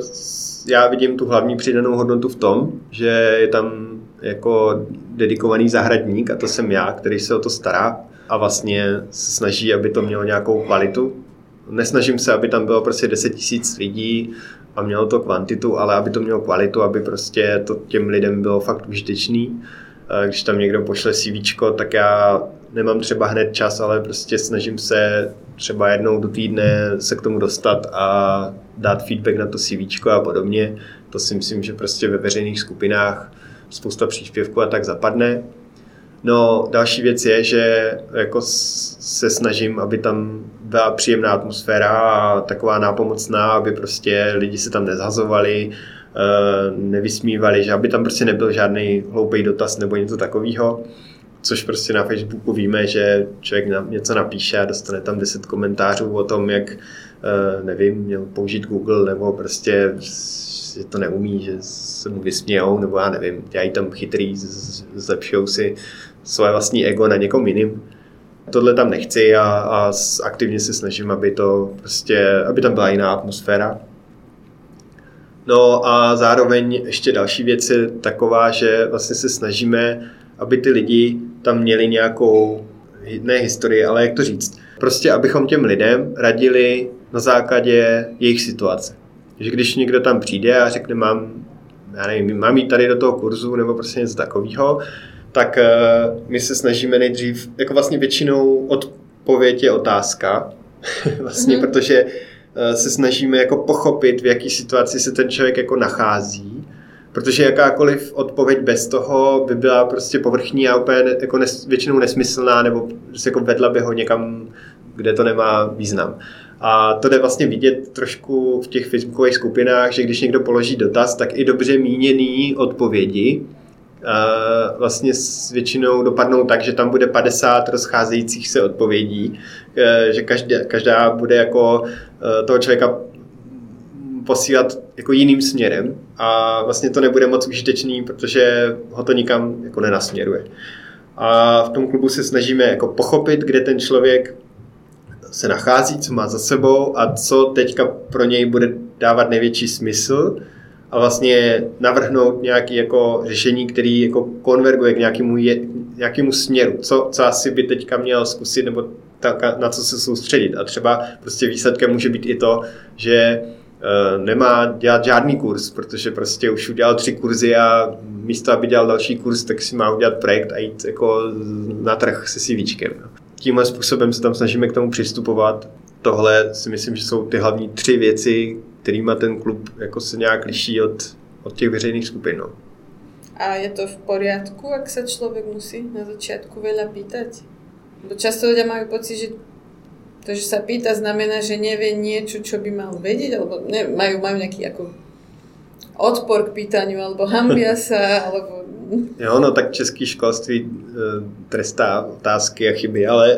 B: já vidím tu hlavní přidanou hodnotu v tom, že je tam jako dedikovaný zahradník a to jsem já, který se o to stará a vlastně se snaží, aby to mělo nějakou kvalitu. Nesnažím se, aby tam bylo prostě 10 000 lidí a mělo to kvantitu, ale aby to mělo kvalitu, aby prostě to těm lidem bylo fakt užitečný. Když tam někdo pošle CVčko, tak já nemám třeba hned čas, ale prostě snažím se třeba jednou do týdne se k tomu dostat a dát feedback na to CVčko a podobně. To si myslím, že prostě ve veřejných skupinách spousta příspěvků a tak zapadne. No, další věc je, že jako se snažím, aby tam byla příjemná atmosféra a taková nápomocná, aby prostě lidi se tam nezhazovali, nevysmívali, že aby tam prostě nebyl žádný hloupý dotaz nebo něco takového, což prostě na Facebooku víme, že člověk něco napíše a dostane tam 10 komentářů o tom, jak, nevím, měl použít Google nebo prostě že to neumí, že se mu vysmějou, nebo já nevím, dělají tam chytrý, zlepšujou si svoje vlastní ego na někom jiným. Tohle tam nechci a aktivně se snažím, aby tam byla jiná atmosféra. No a zároveň ještě další věc je taková, že vlastně se snažíme, aby ty lidi tam měli nějakou, ne historii, ale jak to říct, prostě abychom těm lidem radili na základě jejich situace. Že když někdo tam přijde a řekne, mám jít tady do toho kurzu nebo prostě něco takového, tak my se snažíme nejdřív, jako vlastně většinou odpověď je otázka, vlastně, protože se snažíme jako pochopit, v jaký situaci se ten člověk jako nachází, protože jakákoliv odpověď bez toho by byla prostě povrchní a úplně jako většinou nesmyslná, nebo jako vedla by ho někam, kde to nemá význam. A to jde vlastně vidět trošku v těch facebookových skupinách, že když někdo položí dotaz, tak i dobře míněný odpovědi vlastně většinou dopadnou tak, že tam bude 50 rozcházejících se odpovědí, že každá bude jako toho člověka posílat jako jiným směrem a vlastně to nebude moc užitečný, protože ho to nikam jako nenasměruje. A v tom klubu se snažíme jako pochopit, kde ten člověk se nachází, co má za sebou a co teďka pro něj bude dávat největší smysl a vlastně navrhnout nějaké jako řešení, které jako konverguje k nějakému směru, co asi by teďka měl zkusit nebo na co se soustředit. A třeba prostě výsledkem může být i to, že nemá dělat žádný kurz, protože prostě už udělal 3 kurzy a místo, aby dělal další kurz, tak si má udělat projekt a jít jako na trh se CVčkem. Tímhle způsobem se tam snažíme k tomu přistupovat. Tohle si myslím, že jsou ty hlavní 3 věci, kterými ten klub jako se nějak liší od těch veřejných skupin. No.
A: A je to v poriadku, ak sa človek musí na začiatku veľa pýtať? Bo často ľudia majú pocit, že to, že sa pýta, znamená, že nevie niečo, čo by mal vedieť, alebo majú nejaký ako odpor k pýtaniu, alebo hambia sa, alebo...
B: Jo, no tak český školství trestá otázky a chyby, ale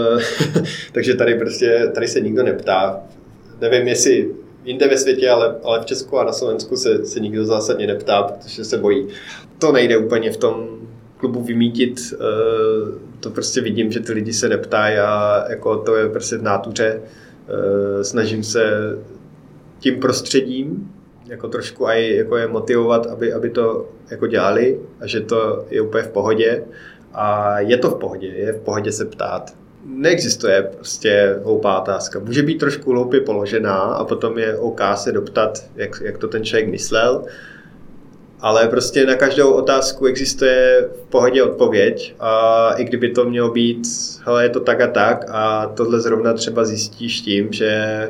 B: takže tady se nikdo neptá. Nevím, jestli jinde ve světě, ale v Česku a na Slovensku se nikdo zásadně neptá, protože se bojí. To nejde úplně v tom klubu vymítit, to prostě vidím, že ty lidi se neptají a jako to je prostě v nátuře. Snažím se tím prostředím jako trošku aj jako je motivovat, aby to jako dělali a že to je úplně v pohodě a je to v pohodě, je v pohodě se ptát. Neexistuje prostě hloupá otázka. Může být trošku hloupě položená a potom je OK se doptat, jak to ten člověk myslel, ale prostě na každou otázku existuje v pohodě odpověď a i kdyby to mělo být, hele, je to tak a tohle zrovna třeba zjistíš tím, že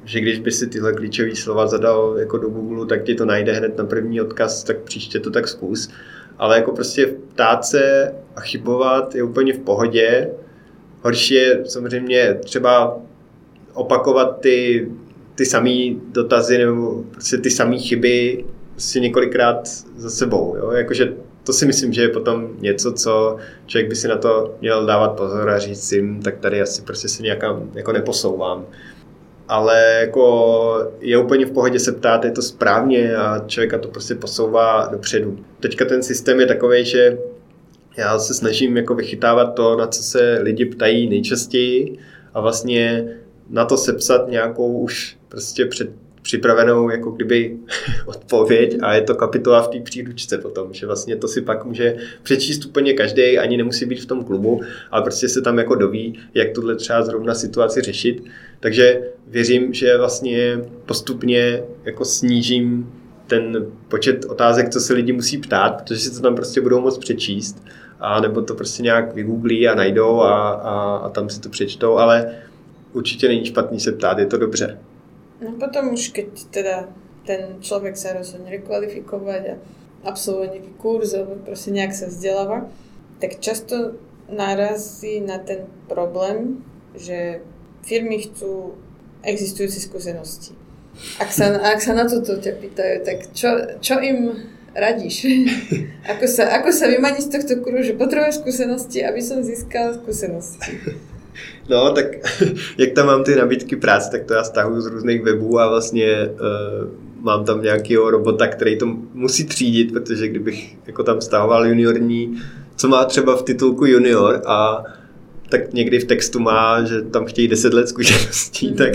B: že když by si tyhle klíčové slova zadal jako do Google, tak ti to najde hned na první odkaz, tak příště to tak zkus. Ale jako prostě ptát se a chybovat je úplně v pohodě. Horší je samozřejmě třeba opakovat ty samé dotazy nebo prostě ty samé chyby prostě několikrát za sebou. Jo? Jakože to si myslím, že je potom něco, co člověk by si na to měl dávat pozor a říct si, tak tady asi prostě se nějakam jako neposouvám. Ale jako je úplně v pohodě se ptát, je to správně a člověka to prostě posouvá dopředu. Teďka ten systém je takovej, že já se snažím jako vychytávat to, na co se lidi ptají nejčastěji a vlastně na to sepsat nějakou už prostě připravenou jako kdyby odpověď a je to kapitola v té příručce potom, že vlastně to si pak může přečíst úplně každý, ani nemusí být v tom klubu, ale prostě se tam jako doví, jak tuhle třeba zrovna situaci řešit. Takže věřím, že vlastně postupně jako snížím ten počet otázek, co se lidi musí ptát, protože si to tam prostě budou moct přečíst, a nebo to prostě nějak vygooglí a najdou a tam si to přečtou, ale určitě není špatný se ptát, je to dobře.
A: No potom už keď teda ten človek sa rozhodne rekvalifikovať a absolvovať nejaký kurz alebo proste nejak sa vzdeláva, tak často narazí na ten problém, že firmy chcú existujúce skúsenosti. Ak sa na toto ťa pýtajú, tak čo im radíš? Ako sa vymaniť z tohto kurzu, že potrebujem skúsenosti, aby som získal skúsenosti?
B: No, tak jak tam mám ty nabídky práce, tak to já stahuju z různých webů a vlastně mám tam nějakého robota, který to musí třídit, protože kdybych jako tam stahoval juniorní, co má třeba v titulku junior a tak někdy v textu má, že tam chtějí 10 let zkušeností, tak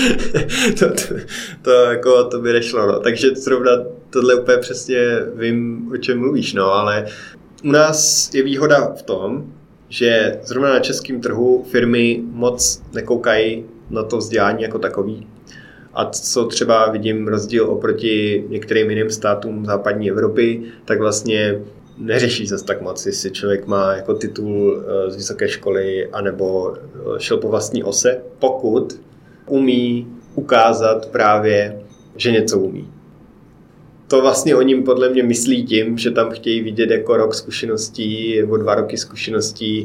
B: to by nešlo. No. Takže zrovna tohle úplně přesně vím, o čem mluvíš, no, ale u nás je výhoda v tom, že zrovna na českém trhu firmy moc nekoukají na to vzdělání jako takový. A co třeba vidím rozdíl oproti některým jiným státům západní Evropy, tak vlastně neřeší zase tak moc, jestli člověk má jako titul z vysoké školy anebo šel po vlastní ose, pokud umí ukázat právě, že něco umí. To vlastně o ním podle mě myslí tím, že tam chtějí vidět jako rok zkušeností nebo 2 roky zkušeností.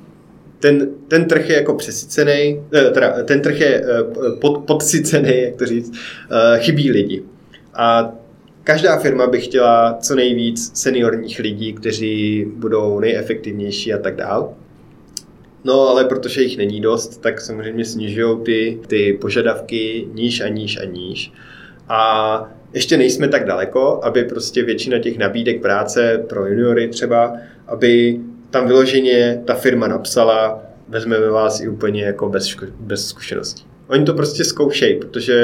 B: Ten trh je jako přesycený, ten trh je podsycený, jak to říct, chybí lidi. A každá firma by chtěla co nejvíc seniorních lidí, kteří budou nejefektivnější a tak dál. No ale protože jich není dost, tak samozřejmě snižují ty požadavky níž a níž a níž. A ještě nejsme tak daleko, aby prostě většina těch nabídek práce pro juniory třeba, aby tam vyloženě ta firma napsala, vezmeme vás i úplně jako bez zkušeností. Oni to prostě zkoušejí,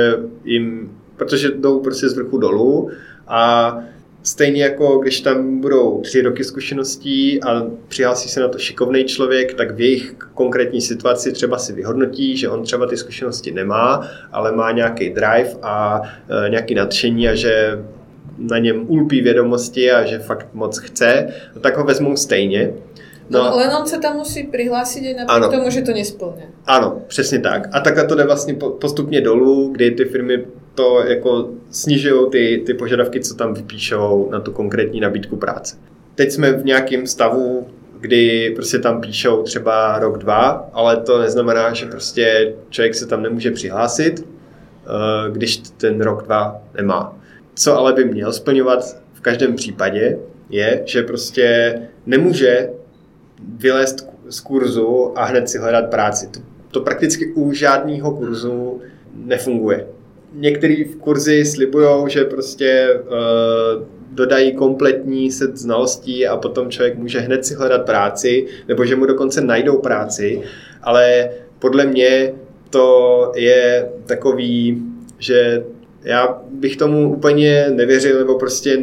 B: protože jdou prostě z vrchu dolů a stejně jako když tam budou 3 roky zkušeností a přihlásí se na to šikovný člověk, tak v jejich konkrétní situaci třeba si vyhodnotí, že on třeba ty zkušenosti nemá, ale má nějaký drive a nějaký nadšení a že na něm ulpí vědomosti a že fakt moc chce, no tak ho vezmou stejně.
A: No, len on sa tam musí prihlásiť aj napriek tomu, že to nesplňa.
B: Ano, přesně tak. A takhle to jde vlastně postupně dolů, kdy ty firmy to jako snižují ty požadavky, co tam vypíšou na tu konkrétní nabídku práce. Teď jsme v nějakém stavu, kdy prostě tam píšou třeba rok, 2, ale to neznamená, že prostě člověk se tam nemůže přihlásit, když ten rok, 2 nemá. Co ale by měl splňovat v každém případě je, že prostě nemůže vylézt z kurzu a hned si hledat práci. To prakticky u žádného kurzu nefunguje. Některý v kurzi slibujou, že prostě dodají kompletní set znalostí a potom člověk může hned si hledat práci, nebo že mu dokonce najdou práci, ale podle mě to je takový, že já bych tomu úplně nevěřil, nebo prostě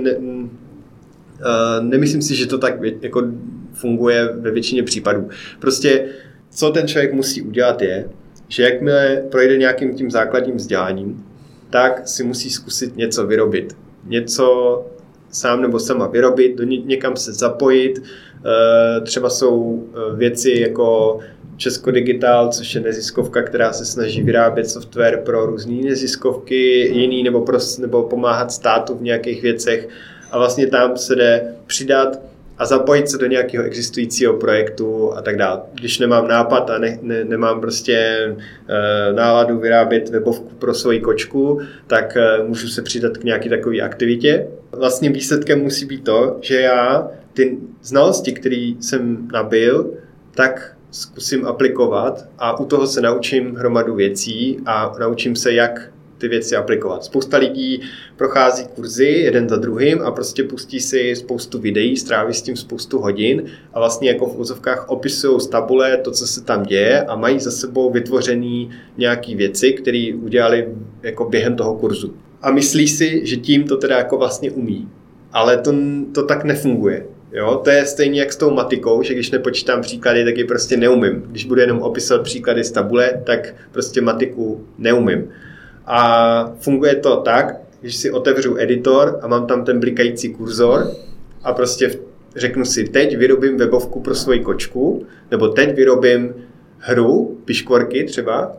B: nemyslím si, že to tak jako funguje ve většině případů. Prostě co ten člověk musí udělat je, že jakmile projde nějakým tím základním vzděláním, tak si musí zkusit něco vyrobit. Něco sám nebo sama vyrobit, někam se zapojit. Třeba jsou věci jako Česko Digital, což je neziskovka, která se snaží vyrábět software pro různé neziskovky, jiný nebo pomáhat státu v nějakých věcech. A vlastně tam se jde přidat a zapojit se do nějakého existujícího projektu a tak dále. Když nemám nápad a nemám prostě náladu vyrábět webovku pro svoji kočku, tak můžu se přidat k nějaké takové aktivitě. Vlastně výsledkem musí být to, že já ty znalosti, které jsem nabyl, tak zkusím aplikovat a u toho se naučím hromadu věcí a naučím se, jak ty věci aplikovat. Spousta lidí prochází kurzy jeden za druhým a prostě pustí si spoustu videí, stráví s tím spoustu hodin a vlastně jako v úzovkách opisují z tabule to, co se tam děje a mají za sebou vytvořený nějaký věci, které udělali jako během toho kurzu. A myslí si, že tím to teda jako vlastně umí. Ale to tak nefunguje. Jo? To je stejně jak s tou matikou, že když nepočítám příklady, tak ji prostě neumím. Když budu jenom opisovat příklady z tabule, tak prostě matiku neumím. A funguje to tak, když si otevřu editor a mám tam ten blikající kurzor a prostě řeknu si, teď vyrobím webovku pro svoji kočku, nebo teď vyrobím hru, piškvorky třeba,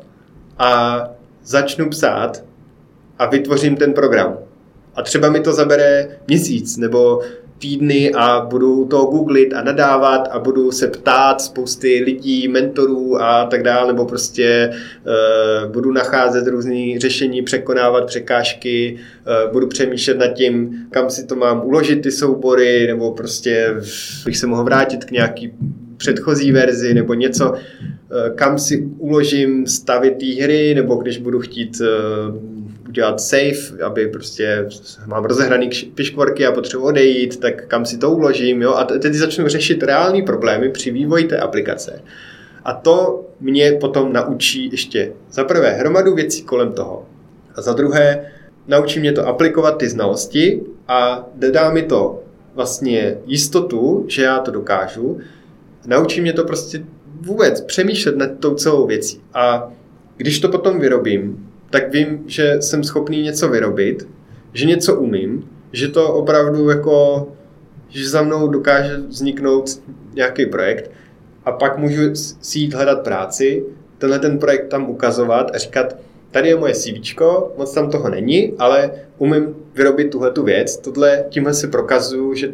B: a začnu psát a vytvořím ten program. A třeba mi to zabere měsíc nebo týdny a budu to googlit a nadávat a budu se ptát spousty lidí, mentorů a tak dále, nebo prostě budu nacházet různé řešení, překonávat překážky, budu přemýšlet nad tím, kam si to mám uložit ty soubory, nebo prostě bych se mohl vrátit k nějaký předchozí verzi, nebo něco, kam si uložím stavy té hry, nebo když budu chtít udělat save, aby prostě mám rozehraný piškvorky a potřebuji odejít, tak kam si to uložím, jo? A teď začnu řešit reální problémy při vývoji té aplikace. A to mě potom naučí ještě za prvé hromadu věcí kolem toho. A za druhé naučí mě to aplikovat ty znalosti a dodá mi to vlastně jistotu, že já to dokážu. Naučí mě to prostě vůbec přemýšlet nad tou celou věcí. A když to potom vyrobím, tak vím, že jsem schopný něco vyrobit, že něco umím, že to opravdu jako, že za mnou dokáže vzniknout nějaký projekt a pak můžu si jít hledat práci, tenhle ten projekt tam ukazovat a říkat, tady je moje CVčko, moc tam toho není, ale umím vyrobit tuhletu věc, tímhle si prokazuju, že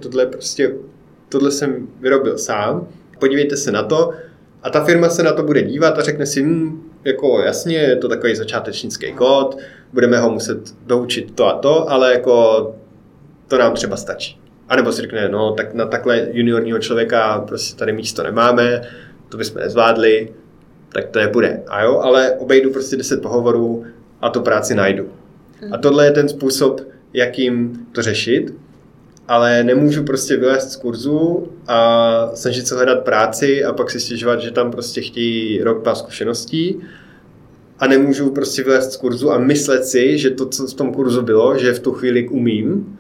B: tohle jsem vyrobil sám, podívejte se na to a ta firma se na to bude dívat a řekne si, jako jasně, je to takový začátečnický kód, budeme ho muset doučit to a to, ale jako to nám třeba stačí. A nebo si řekne, no tak na takhle juniorního člověka prostě tady místo nemáme, to bychom nezvládli, tak to nebude. A jo, ale obejdu prostě 10 pohovorů a tu práci najdu. A tohle je ten způsob, jakým to řešit, ale nemůžu prostě vylézt z kurzu a snažit se hledat práci a pak si stěžovat, že tam prostě chtějí rok pár zkušeností a nemůžu prostě vylézt z kurzu a myslet si, že to, co v tom kurzu bylo, že v tu chvíli umím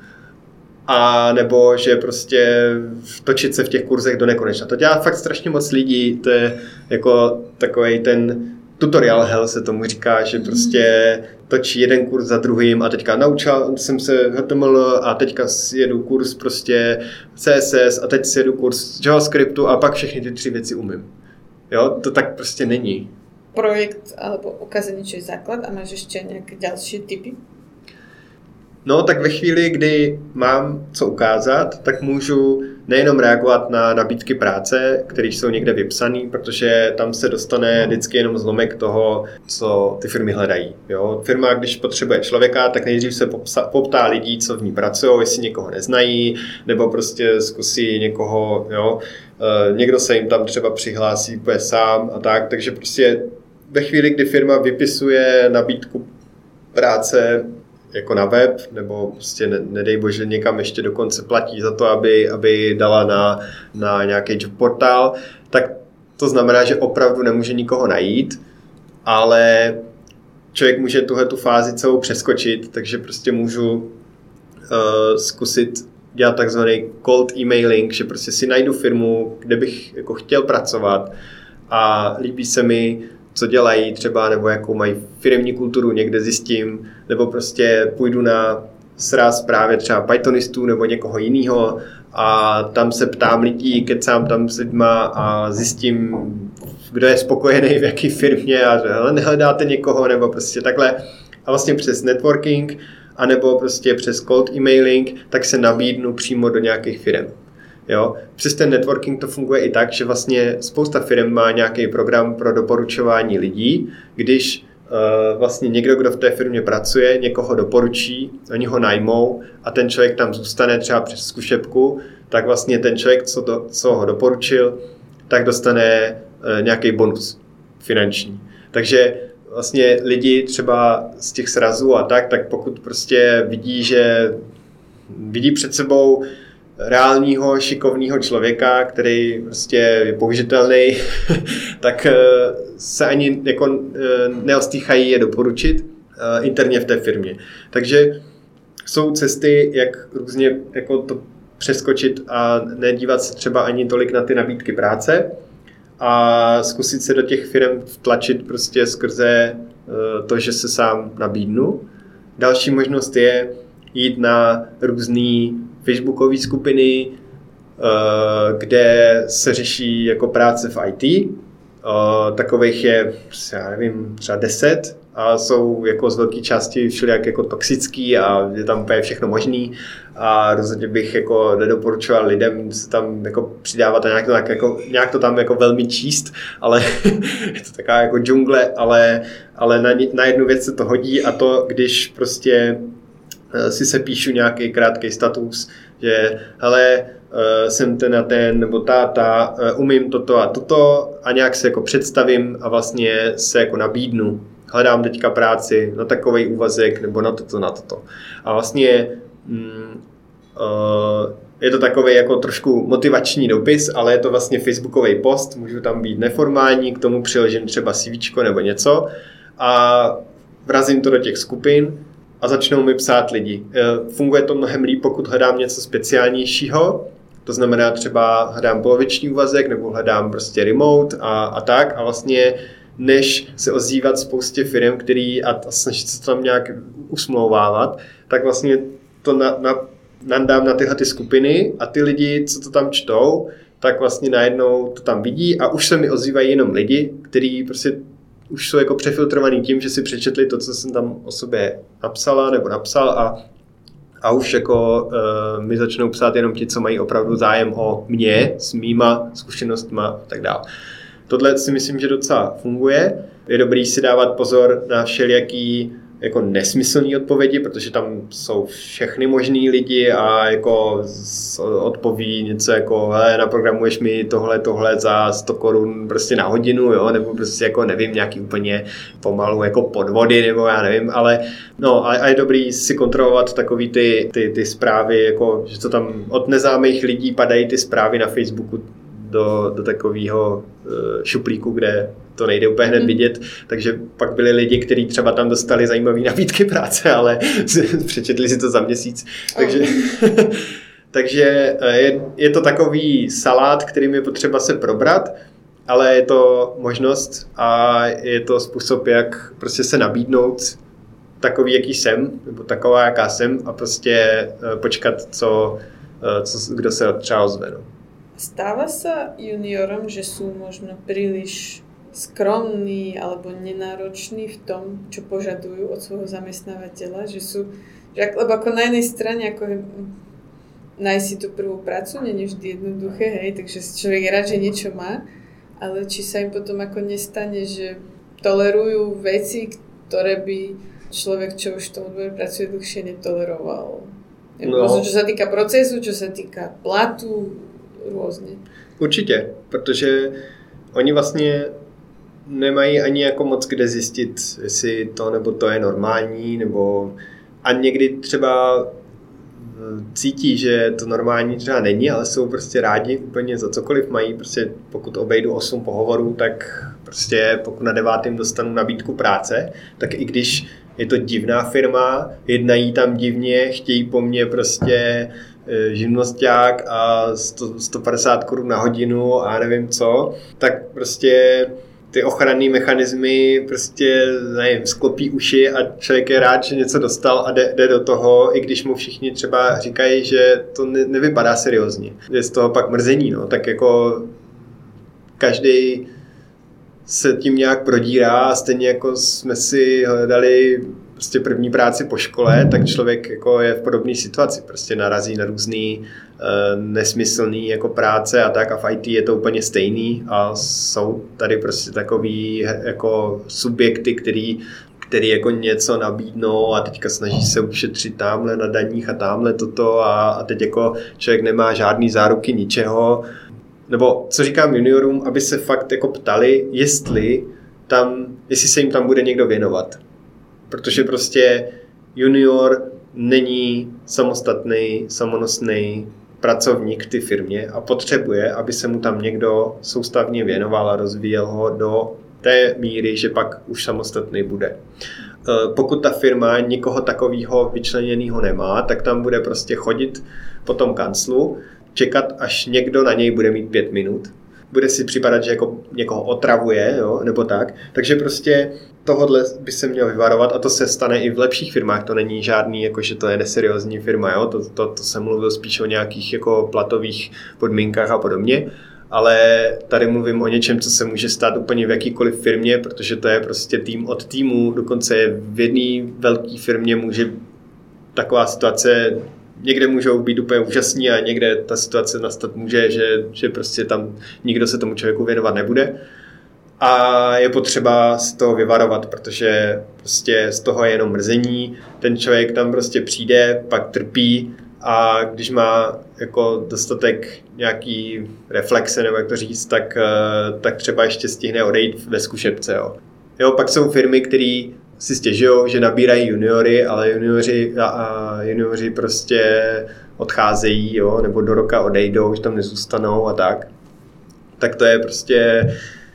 B: a nebo že prostě točit se v těch kurzech do nekonečna. To dělá fakt strašně moc lidí, to je jako takovej ten tutorial hell se tomu říká, že prostě točí jeden kurz za druhým a teďka naučil jsem se HTML a teďka jedu kurz prostě CSS a teď si jedu kurz JavaScriptu a pak všechny ty 3 věci umím. Jo, to tak prostě není.
A: Projekt alebo ukazaníčový základ a máš ještě nějaké další tipy?
B: No, tak ve chvíli, kdy mám co ukázat, tak můžu nejenom reagovat na nabídky práce, které jsou někde vypsané, protože tam se dostane vždycky jenom zlomek toho, co ty firmy hledají. Jo? Firma, když potřebuje člověka, tak nejdřív se poptá lidí, co v ní pracují, jestli někoho neznají, nebo prostě zkusí někoho, jo? Někdo se jim tam třeba přihlásí úplně sám a tak, takže prostě ve chvíli, kdy firma vypisuje nabídku práce jako na web, nebo prostě nedej bože někam ještě dokonce platí za to, aby dala na nějaký job portál, tak to znamená, že opravdu nemůže nikoho najít, ale člověk může tuhletu fázi celou přeskočit, takže prostě můžu zkusit dělat takzvaný cold emailing, že prostě si najdu firmu, kde bych jako chtěl pracovat a líbí se mi, co dělají třeba, nebo jakou mají firemní kulturu, někde zjistím, nebo prostě půjdu na sraz právě třeba Pythonistů nebo někoho jiného a tam se ptám lidí, kecám tam s lidma a zjistím kdo je spokojený v jaký firmě a nehledáte někoho nebo prostě takhle. A vlastně přes networking anebo prostě přes cold emailing, tak se nabídnu přímo do nějakých firm. Jo? Přes ten networking to funguje i tak, že vlastně spousta firm má nějaký program pro doporučování lidí, když vlastně někdo, kdo v té firmě pracuje, někoho doporučí, oni ho najmou a ten člověk tam zůstane třeba přes zkušebku, tak vlastně ten člověk, co ho doporučil, tak dostane nějaký bonus finanční. Takže vlastně lidi třeba z těch srazů a tak pokud prostě vidí před sebou reálního, šikovného člověka, který prostě je použitelný, tak se ani jako neostýchají je doporučit interně v té firmě. Takže jsou cesty, jak různě jako to přeskočit a nedívat se třeba ani tolik na ty nabídky práce a zkusit se do těch firm vtlačit prostě skrze to, že se sám nabídnu. Další možnost je jít na různé facebookové skupiny, kde se řeší jako práce v IT. Takových je, já nevím, třeba 10 a jsou jako z velké části všelijak jako toxický a je tam úplně všechno možný a rozhodně bych jako nedoporučoval lidem se tam jako přidávat a nějak to tam jako velmi číst, ale je to taková jako džungle, ale na jednu věc se to hodí a to, když prostě si se píšu nějaký krátký status, že hele, jsem ten a ten, nebo táta, umím toto a toto a nějak se jako představím a vlastně se jako nabídnu. Hledám teďka práci na takovej úvazek nebo na toto. A vlastně je to takový jako trošku motivační dopis, ale je to vlastně facebookový post, můžu tam být neformální, k tomu přiložím třeba CVčko nebo něco a vrazím to do těch skupin a začnou mi psát lidi. Funguje to mnohem líp, pokud hledám něco speciálnějšího, to znamená třeba hledám poloviční úvazek nebo hledám prostě remote a tak a vlastně než se ozývat spoustě firm, který a snažit se tam nějak usmlouvávat, tak vlastně to nadám na tyhle ty skupiny a ty lidi, co to tam čtou, tak vlastně najednou to tam vidí a už se mi ozývají jenom lidi, kteří prostě už jsou jako přefiltrovaný tím, že si přečetli to, co jsem tam o sobě napsala nebo napsal a už jako mi začnou psát jenom ti, co mají opravdu zájem o mě, s mýma zkušenostma a tak dále. Tohle si myslím, že docela funguje. Je dobrý si dávat pozor na všelijaký jako nesmyslný odpovědi, protože tam jsou všechny možný lidi a jako odpoví něco jako hele, naprogramuješ mi tohle za 100 korun prostě na hodinu, jo, nebo prostě jako nevím, nějaký úplně pomalu jako podvody, nebo já nevím, ale no a je dobrý si kontrolovat takový ty zprávy, jako že to tam od neznámých lidí padají ty zprávy na Facebooku do takového šuplíku, kde to nejde úplně hned vidět, takže pak byli lidi, kteří třeba tam dostali zajímavé nabídky práce, ale přečetli si to za měsíc. Takže je to takový salát, kterým je potřeba se probrat, ale je to možnost a je to způsob, jak prostě se nabídnout takový, jaký jsem, nebo taková, jaká jsem a prostě počkat, kdo se třeba ozve. No.
A: Stáva sa juniorom, že sú možno príliš skromní alebo nenároční v tom, čo požadujú od svojho zamestnávateľa, lebo ako na jednej strane ako nájsť si tú prvú prácu nie je vždy jednoduché, hej, takže človek je rád, že niečo má, ale či sa im potom ako nestane, že tolerujú veci, ktoré by človek, čo už v tom odbore pracuje dlhšie, netoleroval. Možno, čo sa týka procesu, čo sa týka platu, různě.
B: Určitě, protože oni vlastně nemají ani jako moc kde zjistit, jestli to nebo to je normální, nebo a někdy třeba cítí, že to normální třeba není, ale jsou prostě rádi úplně za cokoliv mají, prostě pokud obejdu 8 pohovorů, tak prostě pokud na 9. dostanu nabídku práce, tak i když je to divná firma, jednají tam divně, chtějí po mně prostě živnosťák a 150 korun na hodinu a nevím co, tak prostě ty ochranné mechanismy prostě, nevím, sklopí uši a člověk je rád, že něco dostal a jde do toho, i když mu všichni třeba říkají, že to nevypadá seriózně. Je z toho pak mrzení, no, tak jako každý se tím nějak prodírá a stejně jako jsme si hledali prostě první práci po škole, tak člověk jako je v podobné situaci, prostě narazí na různý nesmyslný jako práce a tak a v IT je to úplně stejný a jsou tady prostě takový jako subjekty, který jako něco nabídnou a teďka snaží se ušetřit tamhle na daních a tamhle toto a teď jako člověk nemá žádný záruky ničeho. Nebo co říkám juniorům, aby se fakt jako ptali, jestli se jim tam bude někdo věnovat. Protože prostě junior není samostatný, samonosný pracovník v té firmě a potřebuje, aby se mu tam někdo soustavně věnoval a rozvíjel ho do té míry, že pak už samostatný bude. Pokud ta firma nikoho takového vyčleněného nemá, tak tam bude prostě chodit po tom kanclu, čekat, až někdo na něj bude mít 5 minut. Bude si připadat, že jako někoho otravuje, jo, nebo tak. Takže prostě tohodle by se měl vyvarovat a to se stane i v lepších firmách. To není žádný, jako že to je neseriózní firma, jo. To jsem mluvil spíš o nějakých jako platových podmínkách a podobně. Ale tady mluvím o něčem, co se může stát úplně v jakýkoliv firmě, protože to je prostě tým od týmu. Dokonce v jedné velké firmě může taková situace, někde můžou být úplně úžasní a někde ta situace nastat může, že prostě tam nikdo se tomu člověku věnovat nebude. A je potřeba z toho vyvarovat, protože prostě z toho je jenom mrzení. Ten člověk tam prostě přijde, pak trpí a když má jako dostatek nějaký reflexe, nebo jak to říct, tak třeba ještě stihne odejít ve zkušebce. Jo, pak jsou firmy, které si stěžují, že nabírají juniory, ale junioři prostě odcházejí, jo, nebo do roka odejdou, už tam nezůstanou a tak. Tak to je prostě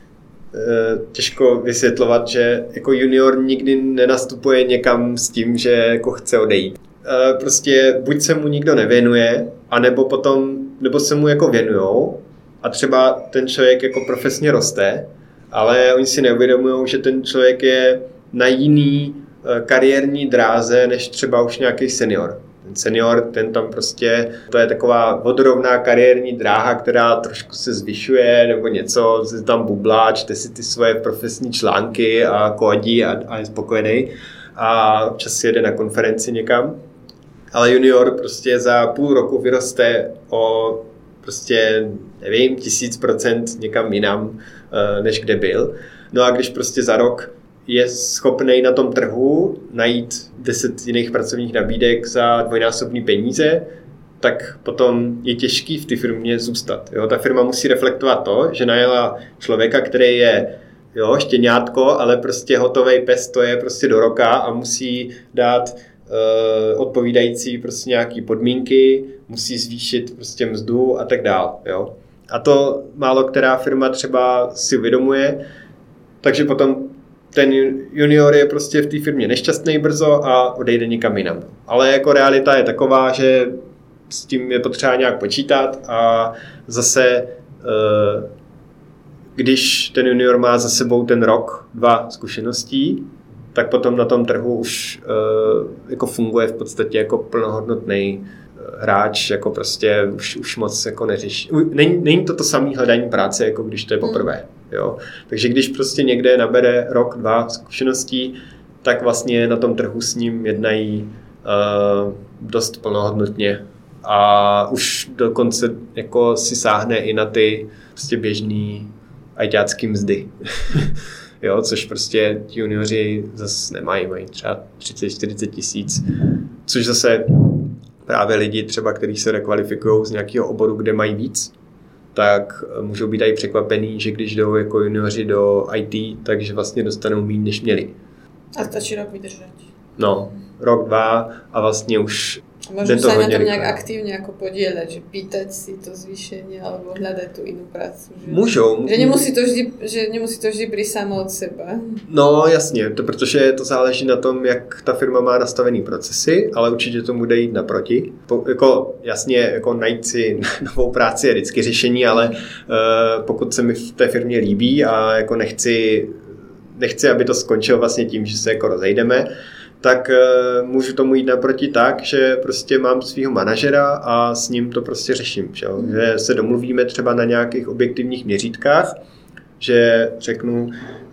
B: těžko vysvětlovat, že jako junior nikdy nenastupuje někam s tím, že jako chce odejít. Prostě buď se mu nikdo nevěnuje, nebo se mu jako věnujou a třeba ten člověk jako profesně roste, ale oni si neuvědomují, že ten člověk je na jiný kariérní dráze než třeba už nějaký senior. Ten senior, ten tam prostě, to je taková vodorovná kariérní dráha, která trošku se zvyšuje nebo něco, se tam bublá, čte si ty svoje profesní články a kódí a je spokojený a občas si jede na konferenci někam. Ale junior prostě za půl roku vyroste o prostě, nevím, 1000% někam jinam, než kde byl. No a když prostě za rok je schopný na tom trhu najít 10 jiných pracovních nabídek za dvojnásobný peníze, tak potom je těžký v té firmě zůstat. Jo? Ta firma musí reflektovat to, že najela člověka, který je štěňátko, ale prostě hotovej pes, to je prostě do roka a musí dát odpovídající prostě nějaký podmínky, musí zvýšit prostě mzdu a tak dál. Jo? A to málo která firma třeba si uvědomuje, takže potom ten junior je prostě v té firmě nešťastný brzo a odejde někam jinam. Ale jako realita je taková, že s tím je potřeba nějak počítat a zase když ten junior má za sebou ten rok, 2 zkušeností, tak potom na tom trhu už jako funguje v podstatě jako plnohodnotný hráč, jako prostě už moc jako neřeší. Není to samé hledání práce, jako když to je poprvé. Jo? Takže když prostě někde nabere rok, 2 zkušeností, tak vlastně na tom trhu s ním jednají dost plnohodnotně a už dokonce jako si sáhne i na ty prostě běžný ajťácký mzdy. Jo, což prostě ti junioři zase nemají, mají třeba 30-40 tisíc, což zase právě lidi třeba, kteří se rekvalifikují z nějakého oboru, kde mají víc, tak můžou být i překvapení, že když jdou jako junioři do IT, takže vlastně dostanou méně, než měli.
A: A stačí rok vydržet.
B: No, rok, 2 a vlastně už
A: môžu sa na tom nejak aktívne ako podieľať, že pýtať si to zvýšenie alebo hľadať tú inú prácu. Že,
B: můžou.
A: Že nemusí to vždy prísť samo od seba.
B: No jasně, protože to záleží na tom, jak ta firma má nastavený procesy, ale určitě to bude jít naproti. Jako jasně, jako najít si novou práci je vždycky řešení, ale pokud se mi v té firmě líbí a jako nechci, aby to skončilo vlastně tím, že se jako rozejdeme, tak můžu tomu jít naproti tak, že prostě mám svého manažera a s ním to prostě řeším. Že se domluvíme třeba na nějakých objektivních měřítkách, že řeknu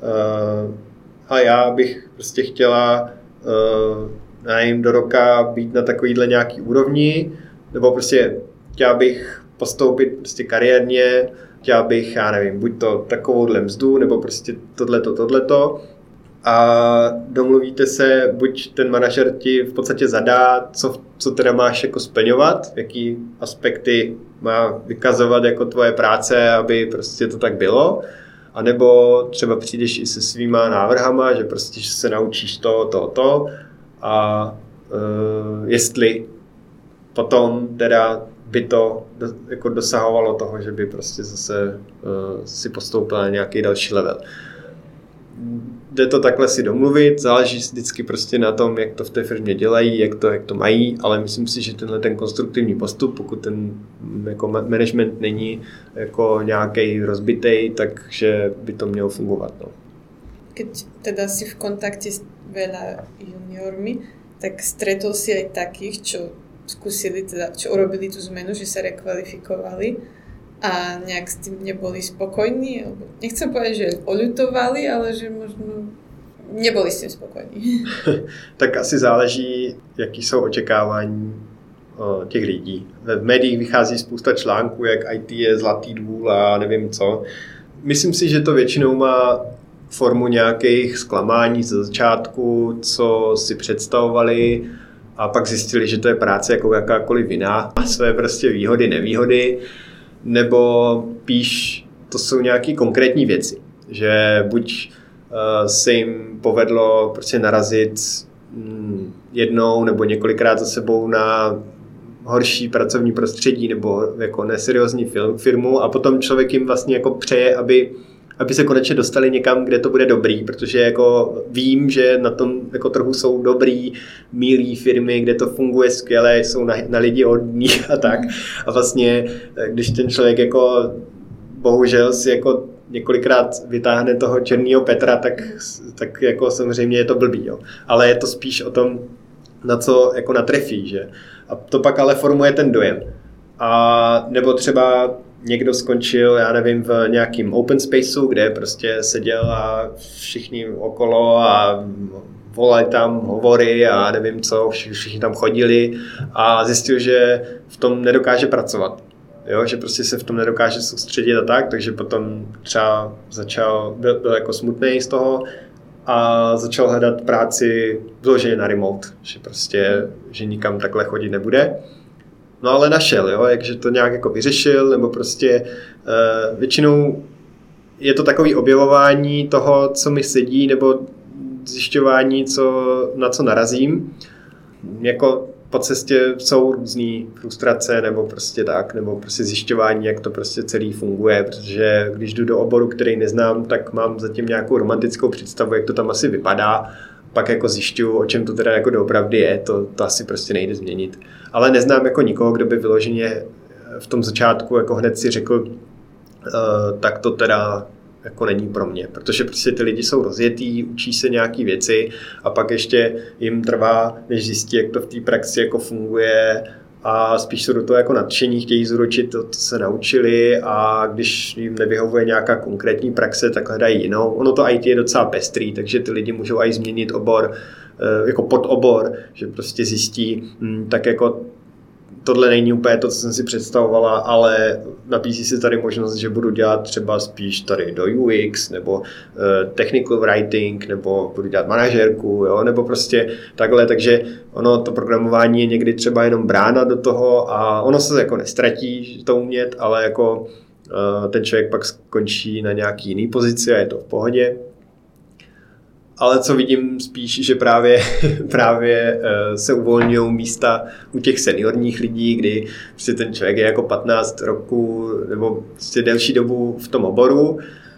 B: a já bych prostě chtěla nevím, do roka být na takovýhle nějaký úrovni, nebo prostě chtěla bych postoupit prostě kariérně, chtěla bych, já nevím, buď to takovouhle mzdu, nebo prostě tohleto. A domluvíte se, buď ten manažer ti v podstatě zadá, co teda máš jako splňovat, jaký aspekty má vykazovat jako tvoje práce, aby prostě to tak bylo, anebo třeba přijdeš i se svýma návrhama, že prostě že se naučíš to a jestli potom teda by to jako dosahovalo toho, že by prostě zase si postoupil na nějaký další level. Jde to takhle si domluvit, záleží vždycky prostě na tom, jak to v té firmě dělají, jak to mají, ale myslím si, že tenhle ten konstruktivní postup, pokud ten jako management není jako nějaký rozbitej, takže by to mělo fungovat. No.
A: Keď teda si v kontakte s veľa juniormi, tak stretol si aj takých, čo skúsili, teda, čo urobili tú zmenu, že sa rekvalifikovali a nejak s tým neboli spokojní, alebo nechcem povedať, že oľutovali, ale že možno neboli s tím spokojení.
B: Tak asi záleží, jaký jsou očekávání těch lidí. V médiích vychází spousta článků, jak IT je zlatý důl a nevím co. Myslím si, že to většinou má formu nějakých zklamání ze začátku, co si představovali a pak zjistili, že to je práce jako jakákoliv jiná. A své prostě výhody, nevýhody, nebo píš, to jsou nějaké konkrétní věci. Že buď se jim povedlo prostě narazit jednou nebo několikrát za sebou na horší pracovní prostředí nebo jako neseriózní firmu a potom člověk jim vlastně jako přeje, aby se konečně dostali někam, kde to bude dobrý, protože jako vím, že na tom jako trhu jsou dobrý, milý firmy, kde to funguje skvěle, jsou na lidi hodní a tak. A vlastně, když ten člověk jako bohužel si jako několikrát vytáhne toho černýho Petra, tak jako samozřejmě je to blbý. Jo. Ale je to spíš o tom, na co jako natrefí. Že? A to pak ale formuje ten dojem. A nebo třeba někdo skončil, já nevím, v nějakým open spaceu, kde prostě seděl a všichni okolo a volali tam hovory a nevím co, všichni tam chodili a zjistil, že v tom nedokáže pracovat. Jo, že prostě se v tom nedokáže soustředit a tak, takže potom třeba byl jako smutnej z toho a začal hledat práci vloženě na remote, že prostě, že nikam takhle chodit nebude. No ale našel, jo, jakže to nějak jako vyřešil, nebo prostě většinou je to takový objevování toho, co mi sedí, nebo zjišťování, na co narazím. Jako po cestě jsou různý frustrace, nebo prostě tak, nebo prostě zjišťování, jak to prostě celý funguje, protože když jdu do oboru, který neznám, tak mám zatím nějakou romantickou představu, jak to tam asi vypadá, pak jako zjišťuju, o čem to teda jako doopravdy je, to asi prostě nejde změnit. Ale neznám jako nikoho, kdo by vyloženě v tom začátku jako hned si řekl, tak to teda jako není pro mě, protože prostě ty lidi jsou rozjetý, učí se nějaký věci a pak ještě jim trvá, než zjistí, jak to v té praxi jako funguje a spíš jsou do toho jako nadšení, chtějí zúročit to, co se naučili a když jim nevyhovuje nějaká konkrétní praxe, tak hledají jinou. Ono to IT je docela pestrý, takže ty lidi můžou i změnit obor, jako podobor, že prostě zjistí, tak jako tohle není úplně to, co jsem si představovala, ale nabízí se tady možnost, že budu dělat třeba spíš tady do UX, nebo technical writing, nebo budu dělat manažerku, jo, nebo prostě takhle, takže ono to programování je někdy třeba jenom brána do toho a ono se jako nestratí to umět, ale jako ten člověk pak skončí na nějaký jiný pozici a je to v pohodě. Ale co vidím spíš, že právě se uvolňují místa u těch seniorních lidí, kdy prostě ten člověk je jako 15 roků nebo prostě delší dobu v tom oboru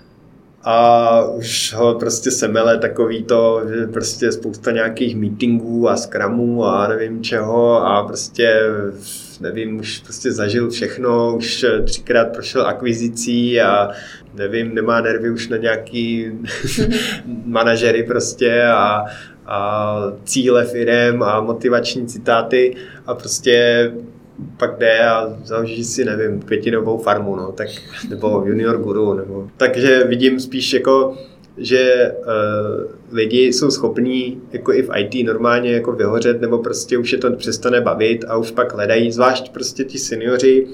B: a už ho prostě semele takový to, že prostě spousta nějakých meetingů a scrumů a nevím čeho a prostě nevím, už prostě zažil všechno, už 3krát prošel akvizicí a nevím, nemá nervy už na nějaký manažery prostě a cíle firem a motivační citáty a prostě pak jde a založí si, nevím, 5novou farmu, no, tak, nebo Junior Guru, nebo... Takže vidím spíš jako, že lidi jsou schopní jako i v IT normálně jako vyhořet, nebo prostě už je to přestane bavit a už pak hledají, zvlášť prostě ti seniori,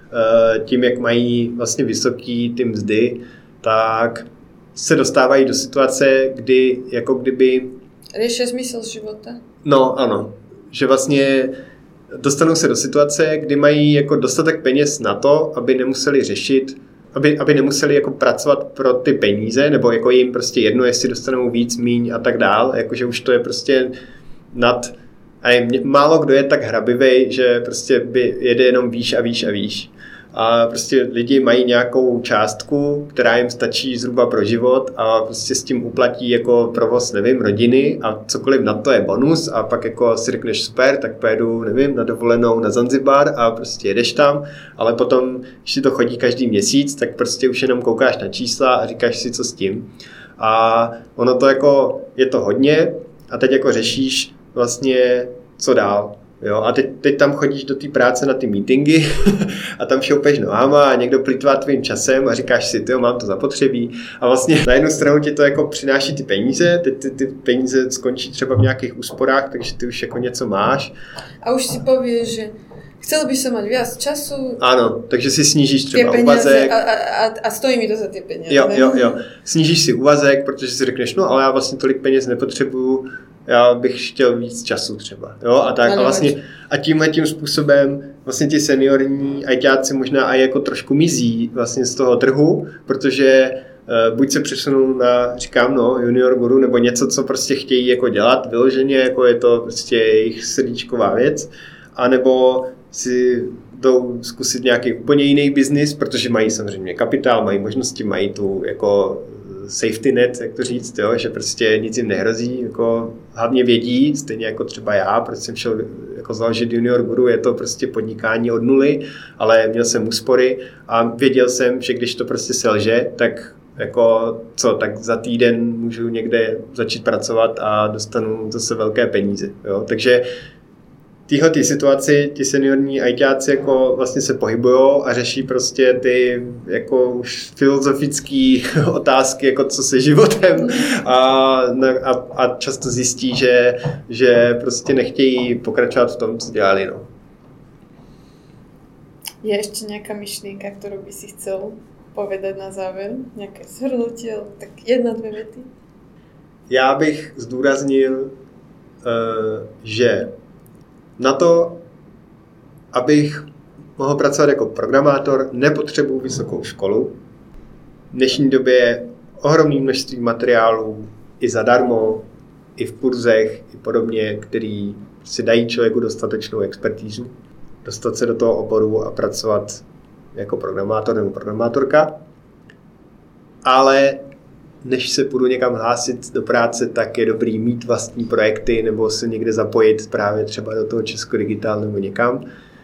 B: tím, jak mají vlastně vysoký ty mzdy, tak se dostávají do situace, kdy jako kdyby...
A: Řeší smysl života.
B: No, ano. Že vlastně dostanou se do situace, kdy mají jako dostatek peněz na to, aby nemuseli řešit, aby nemuseli jako pracovat pro ty peníze, nebo jako jim prostě jedno, jestli dostanou víc, míň a tak dál. Jakože už to je prostě nad... A málo kdo je tak hrabivej, že prostě by jede jenom výš a výš a výš. A prostě lidi mají nějakou částku, která jim stačí zhruba pro život a prostě s tím uplatí jako provoz, nevím, rodiny a cokoliv na to je bonus a pak jako si řekneš super, tak pojedu, nevím, na dovolenou na Zanzibar a prostě jedeš tam, ale potom, když ti to chodí každý měsíc, tak prostě už jenom koukáš na čísla a říkáš si, co s tím. A ono to jako, je to hodně a teď jako řešíš vlastně, co dál. Jo, a teď tam chodíš do té práce na ty meetingy a tam šoupeš nohama a někdo plýtvá tvým časem a říkáš si, tyjo, mám to zapotřebí. A vlastně na jednu stranu ti to jako přináší ty peníze, teď ty peníze skončí třeba v nějakých úsporách, takže ty už jako něco máš.
A: A už si povieš, že chcel by som mať viac času.
B: Ano, takže si snížíš třeba úvazek.
A: A stojí mi to za ty peníze.
B: Jo. Snížíš si úvazek, protože si řekneš, no ale já vlastně tolik peněz nepotřebuju, já bych chtěl víc času třeba. Jo, a tak a vlastně a tímhletím způsobem vlastně ti seniorní ajťáci možná i jako trošku mizí vlastně z toho trhu, protože buď se přesunou na, říkám, no, Junior Guru, nebo něco, co prostě chtějí jako dělat vyloženě, jako je to prostě jejich srdíčková věc, anebo si jdou zkusit nějaký úplně jiný biznis, protože mají samozřejmě kapitál, mají možnosti, mají tu jako safety net, jak to říct, jo, že prostě nic jim nehrozí, jako hlavně vědí, stejně jako třeba já, protože jsem šel jako založit Junior Guru, je to prostě podnikání od nuly, ale měl jsem úspory a věděl jsem, že když to prostě selže, tak jako co, tak za týden můžu někde začít pracovat a dostanu zase velké peníze, jo, takže téhletý situaci ti seniorní ajťáci jako vlastně se pohybujou a řeší prostě ty jako už filozofické otázky, jako co se životem a často zjistí, že prostě nechtějí pokračovat v tom, co dělali. No.
A: Je ještě nějaká myšlienka, kterou by si chcel povedať na závěr? Nějaké shrnutie? Tak 1-2 věty?
B: Já bych zdůraznil, že na to, abych mohl pracovat jako programátor, nepotřebuji vysokou školu. V dnešní době je ohromné množství materiálů i zadarmo, i v kurzech, i podobně, který si dají člověku dostatečnou expertízu, dostat se do toho oboru a pracovat jako programátor nebo programátorka. Ale než se půjdu někam hlásit do práce, tak je dobrý mít vlastní projekty nebo se někde zapojit právě třeba do toho Česko Digital nebo někam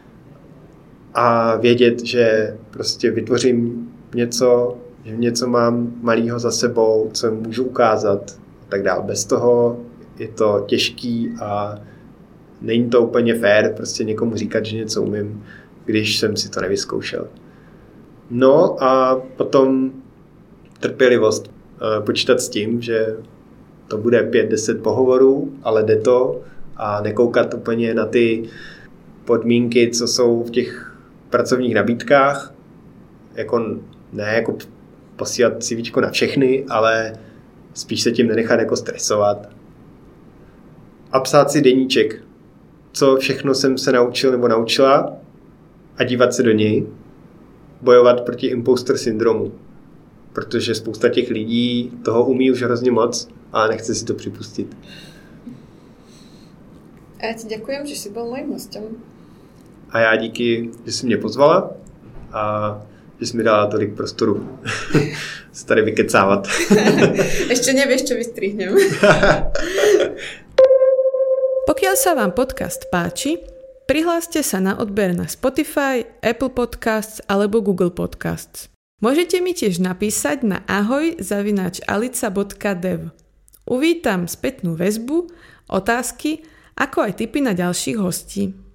B: a vědět, že prostě vytvořím něco, že něco mám malýho za sebou, co můžu ukázat a tak dále. Bez toho je to těžký a není to úplně fair prostě někomu říkat, že něco umím, když jsem si to nevyzkoušel. No a potom trpělivost. Počítat s tím, že to bude 5-10 pohovorů, ale jde to a nekoukat úplně na ty podmínky, co jsou v těch pracovních nabídkách, jako ne jako posílat CVčko na všechny, ale spíš se tím nenechat jako stresovat. A psát si deníček, co všechno jsem se naučil nebo naučila a dívat se do něj, bojovat proti imposter syndromu. Protože spousta těch lidí toho umí už hrozně moc a nechce si to připustit.
A: A já ti děkujem, že jsi byl mojím hostem.
B: A já díky, že jsi mě pozvala a že jsi mi dala tolik prostoru se tady vykecávat.
A: Ještě nevíš, čo vystrihnem. Pokiaľ sa vám podcast páči, prihláste sa na odber na Spotify, Apple Podcasts alebo Google Podcasts. Môžete mi tiež napísať na ahoj@alica.dev. Uvítam spätnú väzbu, otázky, ako aj tipy na ďalších hostí.